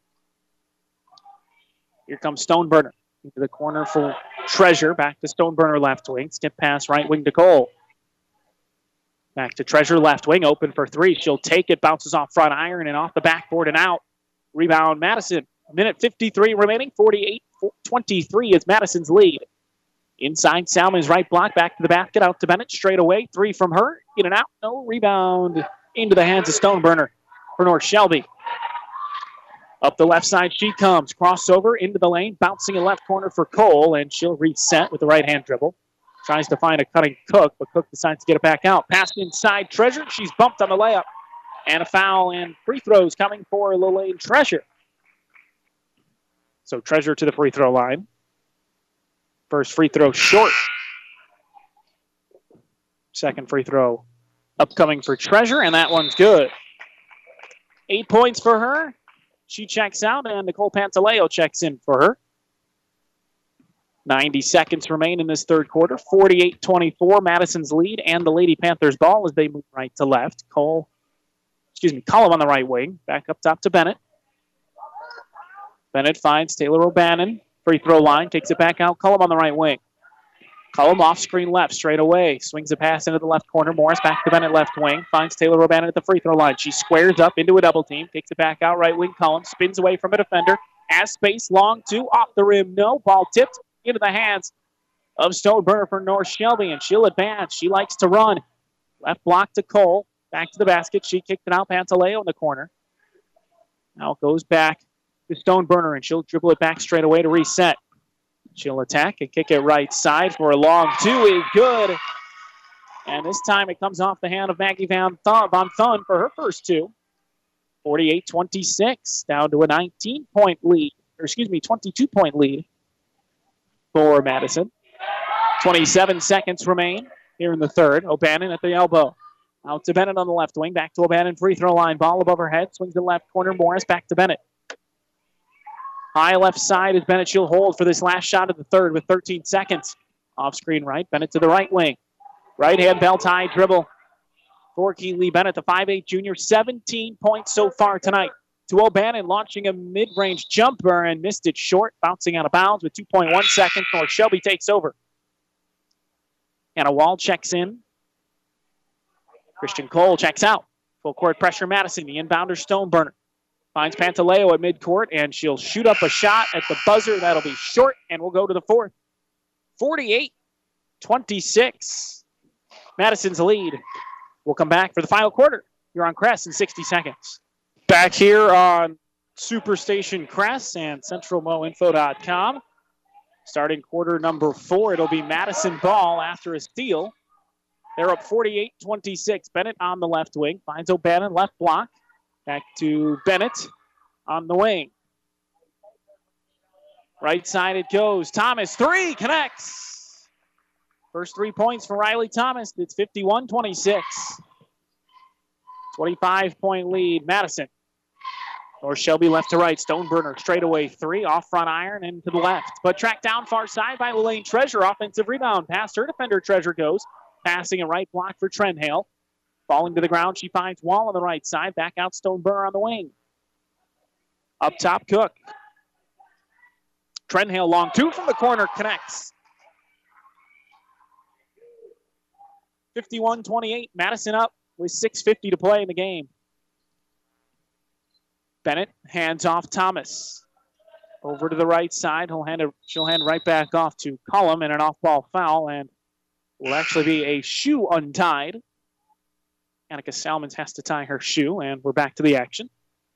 Here comes Stoneburner into the corner for Treasure. Back to Stoneburner left wing. Skip pass right wing to Cole. Back to Treasure left wing. Open for three. She'll take it. Bounces off front iron and off the backboard and out. Rebound Madison. Minute fifty-three remaining. forty-eight twenty-three is Madison's lead. Inside Salmon's right block. Back to the basket. Out to Bennett. Straight away. Three from her. In and out. No rebound. Into the hands of Stoneburner for North Shelby. Up the left side she comes. Crossover into the lane. Bouncing in left corner for Cole. And she'll reset with the right-hand dribble. Tries to find a cutting Cook, but Cook decides to get it back out. Pass inside Treasure. She's bumped on the layup. And a foul and free throws coming for Lillian Treasure. So Treasure to the free throw line. First free throw short. Second free throw upcoming for Treasure, and that one's good. Eight points for her. She checks out, and Nicole Pantaleo checks in for her. ninety seconds remain in this third quarter. forty-eight twenty-four, Madison's lead, and the Lady Panthers ball as they move right to left. Cole, excuse me, Cullum on the right wing. Back up top to Bennett. Bennett finds Taylor O'Bannon. Free throw line, takes it back out. Cullum on the right wing. Cullum off screen left, straight away. Swings a pass into the left corner. Morris back to Bennett left wing. Finds Taylor O'Bannon at the free throw line. She squares up into a double team. Takes it back out, right wing. Cullum spins away from a defender. Has space, long two, off the rim. No, ball tipped into the hands of Stoneburner for North Shelby, and she'll advance. She likes to run. Left block to Cole. Back to the basket. She kicked it out. Pantaleo in the corner. Now it goes back to Stoneburner, and she'll dribble it back straight away to reset. She'll attack and kick it right side for a long two is good. And this time it comes off the hand of Maggie Van Thun, Van Thun for her first two. forty-eight twenty-six, down to a nineteen-point lead, or excuse me, twenty-two-point lead for Madison. twenty-seven seconds remain here in the third. O'Bannon at the elbow. Out to Bennett on the left wing. Back to O'Bannon, free throw line. Ball above her head. Swings to the left corner. Morris back to Bennett. High left side is Bennett. She'll hold for this last shot of the third with thirteen seconds. Off screen right. Bennett to the right wing. Right hand belt high dribble for Keely Bennett, the five eight junior. seventeen points so far tonight. To O'Bannon, launching a mid-range jumper and missed it short, bouncing out of bounds with two point one seconds. North Shelby takes over. And a wall checks in. Christian Cole checks out. Full court pressure, Madison. The inbounder, Stoneburner. Finds Pantaleo at midcourt, and she'll shoot up a shot at the buzzer. That'll be short, and we'll go to the fourth. forty-eight twenty-six. Madison's lead. We'll come back for the final quarter. You're on Crest in sixty seconds. Back here on Superstation Crest and Central Mo Info dot com. Starting quarter number four, it'll be Madison ball after a steal. They're up forty-eight twenty-six. Bennett on the left wing. Finds O'Bannon, left block. Back to Bennett on the wing. Right side it goes. Thomas, three, connects. First three points for Riley Thomas. It's fifty-one twenty-six. twenty-five-point lead, Madison. North Shelby left to right. Stoneburner straight away three. Off front iron and to the left. But tracked down far side by Lillian Treasure. Offensive rebound. Past her defender, Treasure goes. Passing a right block for Trenhale. Falling to the ground, she finds Wall on the right side. Back out Stoneburner on the wing. Up top, Cook. Trenhale long two from the corner, connects. fifty-one twenty-eight, Madison up with six fifty to play in the game. Bennett hands off Thomas. Over to the right side. He'll hand it, she'll hand right back off to Cullum, and an off-ball foul, and will actually be a shoe untied. Annika Salmons has to tie her shoe, and we're back to the action.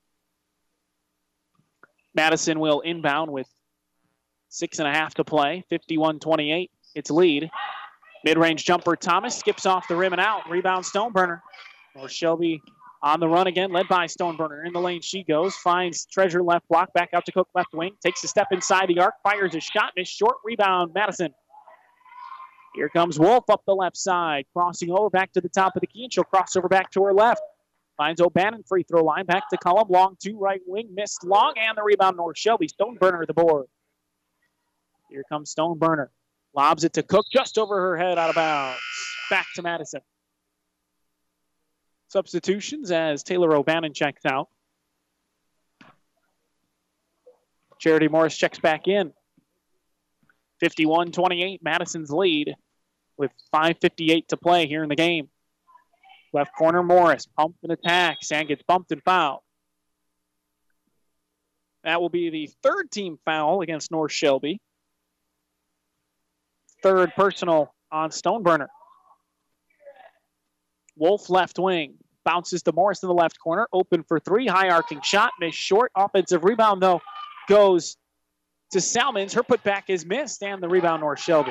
Madison will inbound with six and a half to play. fifty-one twenty-eight, its lead. Mid-range jumper, Thomas skips off the rim and out. Rebound, Stoneburner. North Shelby On the run again, led by Stoneburner. In the lane she goes, finds Treasure left block, back out to Cook left wing, takes a step inside the arc, fires a shot, missed short, rebound, Madison. Here comes Wolf up the left side, crossing over back to the top of the key, and she'll cross over back to her left. Finds O'Bannon, free throw line, back to Cullum, long two, right wing, missed long, and the rebound, North Shelby. Stoneburner at the board. Here comes Stoneburner. Lobs it to Cook, just over her head, out of bounds. Back to Madison. Substitutions as Taylor O'Bannon checks out. Charity Morris checks back in. fifty-one twenty-eight, Madison's lead with five fifty-eight to play here in the game. Left corner, Morris, pumped and attack. Sand gets bumped and fouled. That will be the third team foul against North Shelby. Third personal on Stoneburner. Wolf left wing. Bounces to Morris in the left corner. Open for three. High arcing shot. Missed short. Offensive rebound, though, goes to Salmons. Her putback is missed, and the rebound, North Shelby.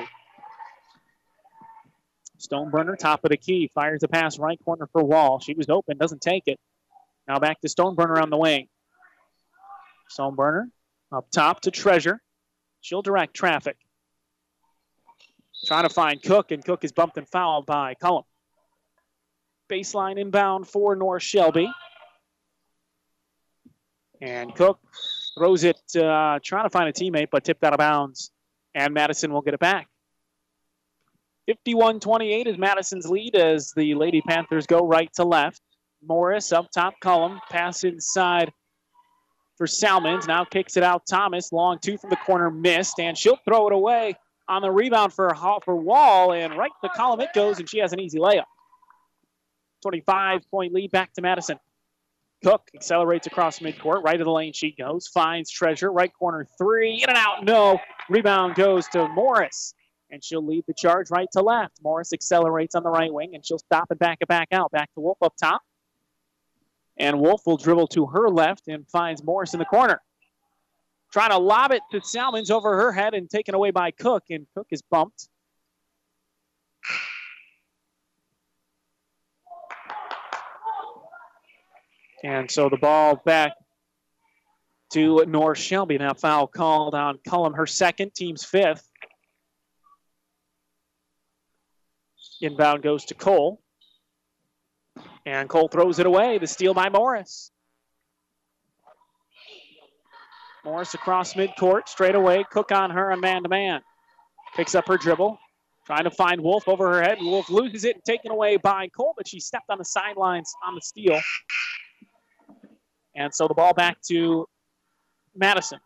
Stoneburner, top of the key. Fires a pass right corner for Wall. She was open. Doesn't take it. Now back to Stoneburner on the wing. Stoneburner up top to Treasure. She'll direct traffic. Trying to find Cook, and Cook is bumped and fouled by Cullum. Baseline inbound for North Shelby. And Cook throws it, uh, trying to find a teammate, but tipped out of bounds. And Madison will get it back. fifty-one twenty-eight is Madison's lead as the Lady Panthers go right to left. Morris up top, Cullum. Pass inside for Salmons. Now kicks it out. Thomas, long two from the corner, missed. And she'll throw it away on the rebound for, for Wall. And right to Cullum it goes, and she has an easy layup. twenty-five point lead back to Madison. Cook accelerates across midcourt. Right of the lane she goes. Finds Treasure. Right corner three. In and out. No. Rebound goes to Morris. And she'll lead the charge right to left. Morris accelerates on the right wing, and she'll stop and back it back out. Back to Wolf up top. And Wolf will dribble to her left and finds Morris in the corner. Trying to lob it to Salmons over her head and taken away by Cook. And Cook is bumped. And so the ball back to North Shelby. Now foul called on Cullum, her second, team's fifth. Inbound goes to Cole. And Cole throws it away. The steal by Morris. Morris across midcourt, straight away. Cook on her on man-to-man. Picks up her dribble. Trying to find Wolf over her head. Wolf loses it and taken away by Cole, but she stepped on the sidelines on the steal. And so the ball back to Madison.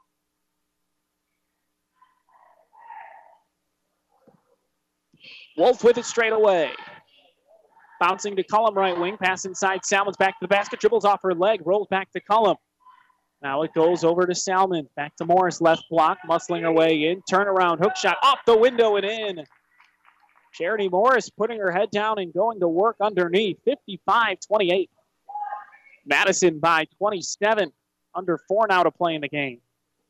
Wolf with it straight away. Bouncing to Cullum right wing. Pass inside. Salmons back to the basket. Dribbles off her leg. Rolls back to Cullum. Now it goes over to Salmon. Back to Morris. Left block. Muscling her way in. Turnaround. Hook shot off the window and in. Charity Morris putting her head down and going to work underneath. fifty-five twenty-eight. Madison by twenty-seven. Under four now to play in the game.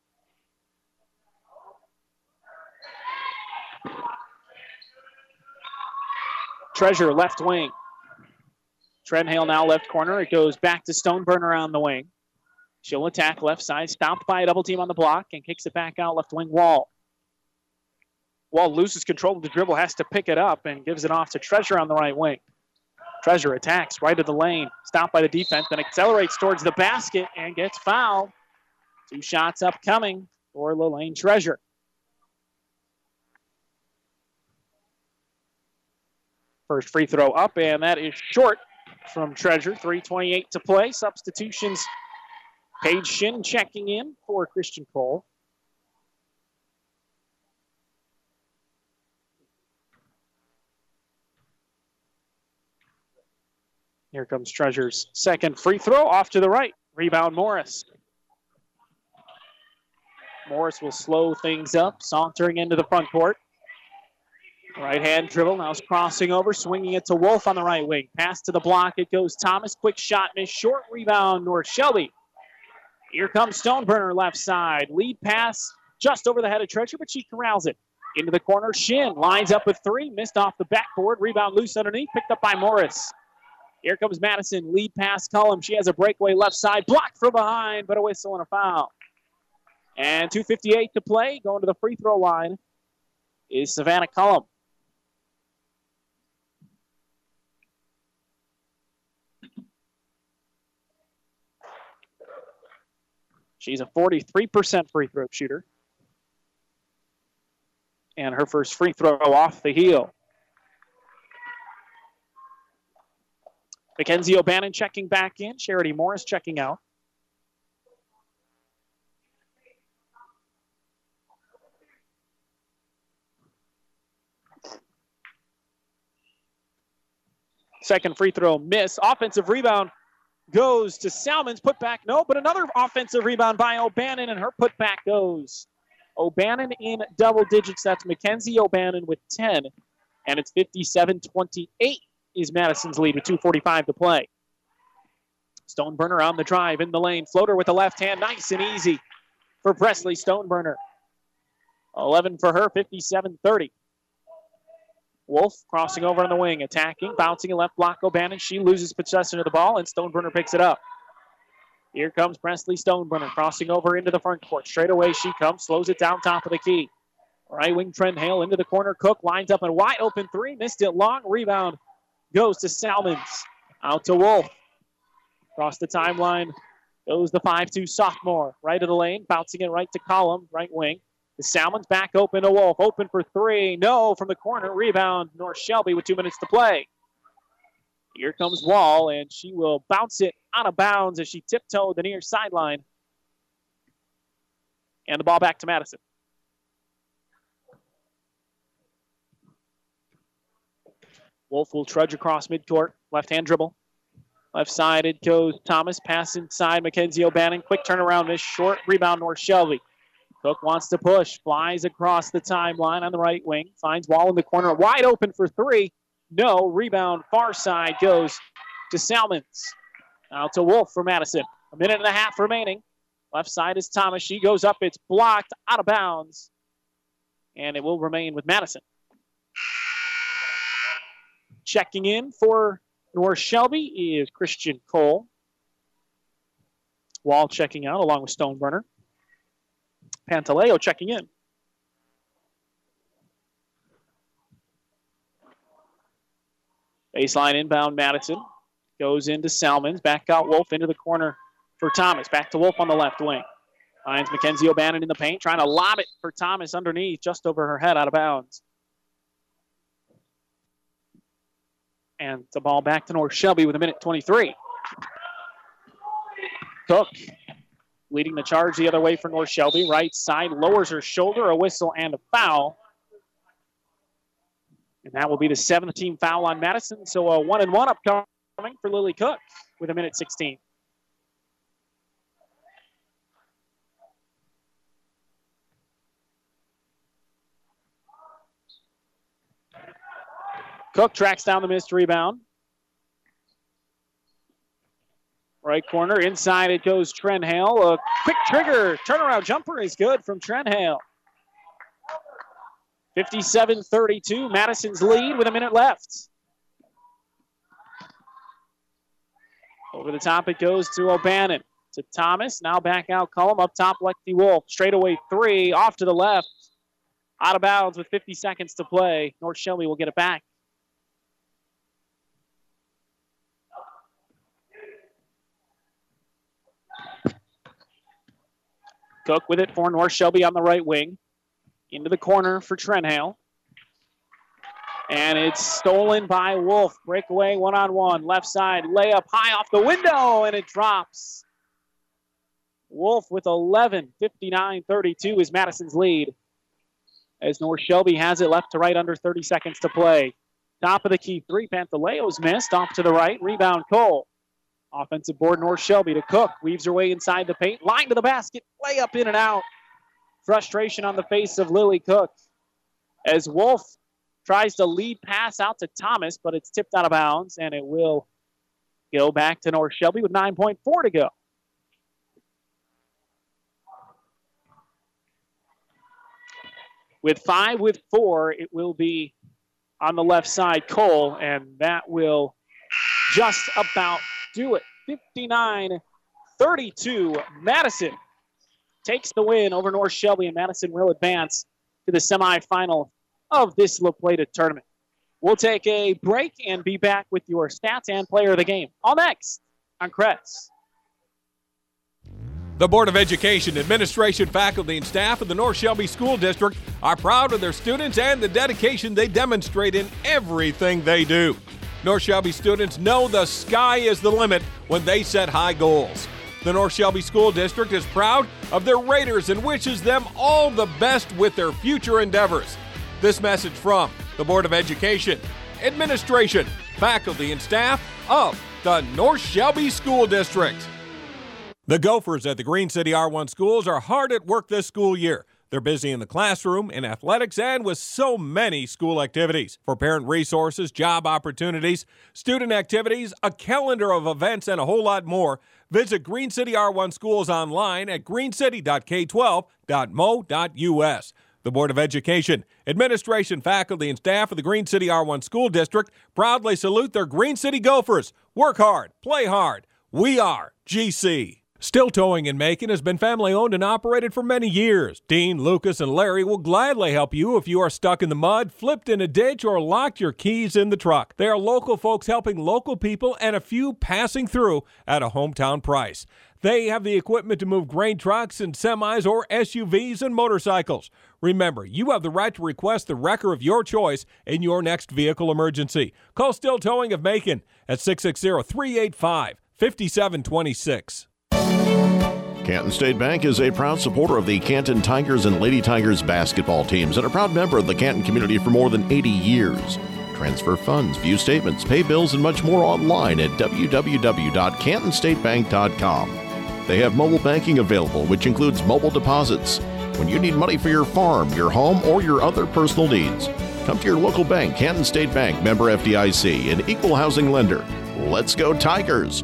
Treasure left wing. Trenhale now left corner. It goes back to Stoneburner on the wing. She'll attack left side. Stopped by a double team on the block and kicks it back out left wing. Wall. Wall loses control of the dribble. Has to pick it up and gives it off to Treasure on the right wing. Treasure attacks right of the lane. Stopped by the defense. Then accelerates towards the basket and gets fouled. Two shots upcoming for Lillian Treasure. First free throw up, and that is short from Treasure. three twenty-eight to play. Substitutions. Paige Shin checking in for Christian Cole. Here comes Treasure's second free throw off to the right. Rebound Morris. Morris will slow things up, sauntering into the front court. Right hand dribble, now it's crossing over, swinging it to Wolf on the right wing. Pass to the block, it goes Thomas, quick shot, miss short, rebound North Shelby. Here comes Stoneburner left side. Lead pass just over the head of Treasure, but she corrals it. Into the corner, Shin lines up with three, missed off the backboard, rebound loose underneath, picked up by Morris. Here comes Madison. Lead pass Cullum. She has a breakaway left side. Blocked from behind, but a whistle and a foul. And two fifty-eight to play. Going to the free throw line is Savannah Cullum. She's a forty-three percent free throw shooter. And her first free throw off the heel. Mackenzie O'Bannon checking back in. Charity Morris checking out. Second free throw miss. Offensive rebound goes to Salmons. Put back, no, but another offensive rebound by O'Bannon, and her putback goes. O'Bannon in double digits. That's Mackenzie O'Bannon with ten, and it's fifty-seven twenty-eight. Is Madison's lead with two forty-five to play. Stoneburner on the drive in the lane. Floater with the left hand. Nice and easy for Presley Stoneburner. eleven for her, fifty-seven thirty. Wolf crossing over on the wing, attacking, bouncing a left block. O'Bannon. She loses possession of the ball, and Stoneburner picks it up. Here comes Presley Stoneburner crossing over into the front court. Straight away she comes, slows it down top of the key. Right wing Trent Hale into the corner. Cook lines up a wide open three. Missed it long. Rebound goes to Salmons. Out to Wolf. Across the timeline goes the five two sophomore. Right of the lane. Bouncing it right to Cullum. Right wing. The Salmons back open to Wolf. Open for three. No from the corner. Rebound. North Shelby with two minutes to play. Here comes Wall, and she will bounce it out of bounds as she tiptoed the near sideline. And the ball back to Madison. Wolf will trudge across midcourt. Left-hand dribble. Left side it goes Thomas. Pass inside Mackenzie O'Bannon. Quick turnaround miss. Short rebound North Shelby. Cook wants to push. Flies across the timeline on the right wing. Finds Wall in the corner. Wide open for three. No. Rebound far side goes to Salmons. Out to Wolf for Madison. A minute and a half remaining. Left side is Thomas. She goes up. It's blocked out of bounds. And it will remain with Madison. Checking in for North Shelby is Christian Cole. Wall checking out along with Stoneburner. Pantaleo checking in. Baseline inbound Madison. Goes into Salmons. Back out Wolf into the corner for Thomas. Back to Wolf on the left wing. Finds Mackenzie O'Bannon in the paint. Trying to lob it for Thomas underneath. Just over her head out of bounds. And the ball back to North Shelby with a minute twenty-three. Cook leading the charge the other way for North Shelby. Right side lowers her shoulder, a whistle and a foul. And that will be the seventh team foul on Madison. So a one and one upcoming for Lily Cook with a minute sixteen. Cook tracks down the missed rebound. Right corner, inside it goes Trent Hale. A quick trigger, turnaround jumper is good from Trent Hale. fifty-seven thirty-two, Madison's lead with a minute left. Over the top it goes to O'Bannon. To Thomas, now back out Cullum, up top Lexi Wolf. Straightaway three, off to the left. Out of bounds with fifty seconds to play. North Shelby will get it back. Cook with it for North Shelby on the right wing. Into the corner for Trent Hale. And it's stolen by Wolf. Breakaway one-on-one. Left side layup high off the window, and it drops. Wolf with eleven. fifty-nine thirty-two is Madison's lead. As North Shelby has it left to right under thirty seconds to play. Top of the key three. Pantaleo's missed. Off to the right. Rebound Cole. Offensive board, North Shelby to Cook. Weaves her way inside the paint. Line to the basket. Layup in and out. Frustration on the face of Lily Cook. As Wolf tries to lead pass out to Thomas, but it's tipped out of bounds, and it will go back to North Shelby with nine point four to go. With five with four, it will be on the left side, Cole, and that will just about do it. fifty-nine thirty-two, Madison takes the win over North Shelby, and Madison will advance to the semifinal of this La Plata tournament. We'll take a break and be back with your stats and player of the game. All next on Crest. The Board of Education, administration, faculty, and staff of the North Shelby School District are proud of their students and the dedication they demonstrate in everything they do. North Shelby students know the sky is the limit when they set high goals. The North Shelby School District is proud of their Raiders and wishes them all the best with their future endeavors. This message from the Board of Education, administration, faculty, and staff of the North Shelby School District. The Gophers at the Green City R one schools are hard at work this school year. They're busy in the classroom, in athletics, and with so many school activities. For parent resources, job opportunities, student activities, a calendar of events, and a whole lot more, visit Green City R one schools online at green city dot k twelve dot m o dot u s. The Board of Education, administration, faculty, and staff of the Green City R one School District proudly salute their Green City Gophers. Work hard, play hard. We are G C. Still Towing in Macon has been family-owned and operated for many years. Dean, Lucas, and Larry will gladly help you if you are stuck in the mud, flipped in a ditch, or locked your keys in the truck. They are local folks helping local people and a few passing through at a hometown price. They have the equipment to move grain trucks and semis or S U Vs and motorcycles. Remember, you have the right to request the wrecker of your choice in your next vehicle emergency. Call Still Towing of Macon at six six zero, three eight five, five seven two six. Canton State Bank is a proud supporter of the Canton Tigers and Lady Tigers basketball teams and a proud member of the Canton community for more than eighty years. Transfer funds, view statements, pay bills, and much more online at w w w dot canton state bank dot com. They have mobile banking available, which includes mobile deposits. When you need money for your farm, your home, or your other personal needs, come to your local bank, Canton State Bank, member F D I C, an equal housing lender. Let's go Tigers!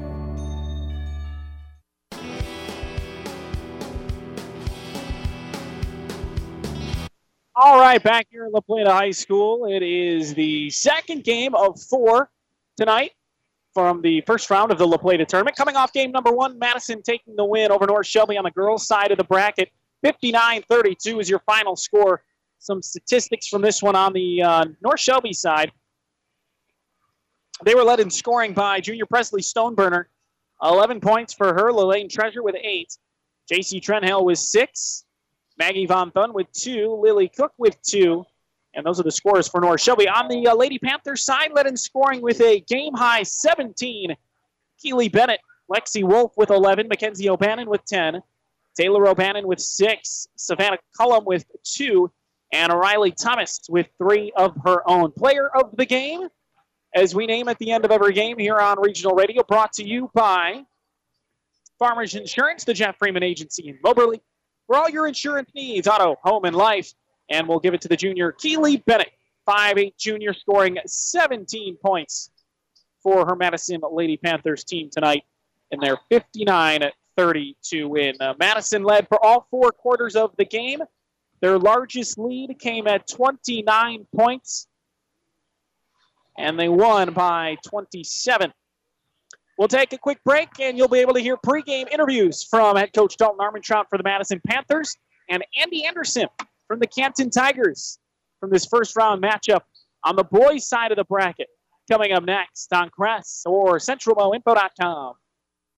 All right, back here in La Plata High School. It is the second game of four tonight from the first round of the La Plata tournament. Coming off game number one, Madison taking the win over North Shelby on the girls' side of the bracket. fifty-nine thirty-two is your final score. Some statistics from this one on the uh, North Shelby side. They were led in scoring by junior Presley Stoneburner. eleven points for her. Lelaine Treasure with eight. J C Trenhill with six. Maggie Von Thun with two, Lily Cook with two, and those are the scores for North Shelby. On the uh, Lady Panthers side, led in scoring with a game-high seventeen, Keely Bennett, Lexi Wolf with eleven, Mackenzie O'Bannon with ten, Taylor O'Bannon with six, Savannah Cullum with two, and Riley Thomas with three of her own. Player of the game, as we name at the end of every game here on Regional Radio, brought to you by Farmers Insurance, the Jeff Freeman Agency in Moberly. For all your insurance needs, auto, home, and life. And we'll give it to the junior, Keely Bennett, five eight junior, scoring seventeen points for her Madison Lady Panthers team tonight in their fifty-nine thirty-two win. Uh, Madison led for all four quarters of the game. Their largest lead came at twenty-nine points, and they won by twenty-seven. We'll take a quick break, and you'll be able to hear pregame interviews from head coach Dalton Armentrout for the Madison Panthers and Andy Anderson from the Canton Tigers from this first-round matchup on the boys' side of the bracket. Coming up next on Crest or Central Mo Info dot com.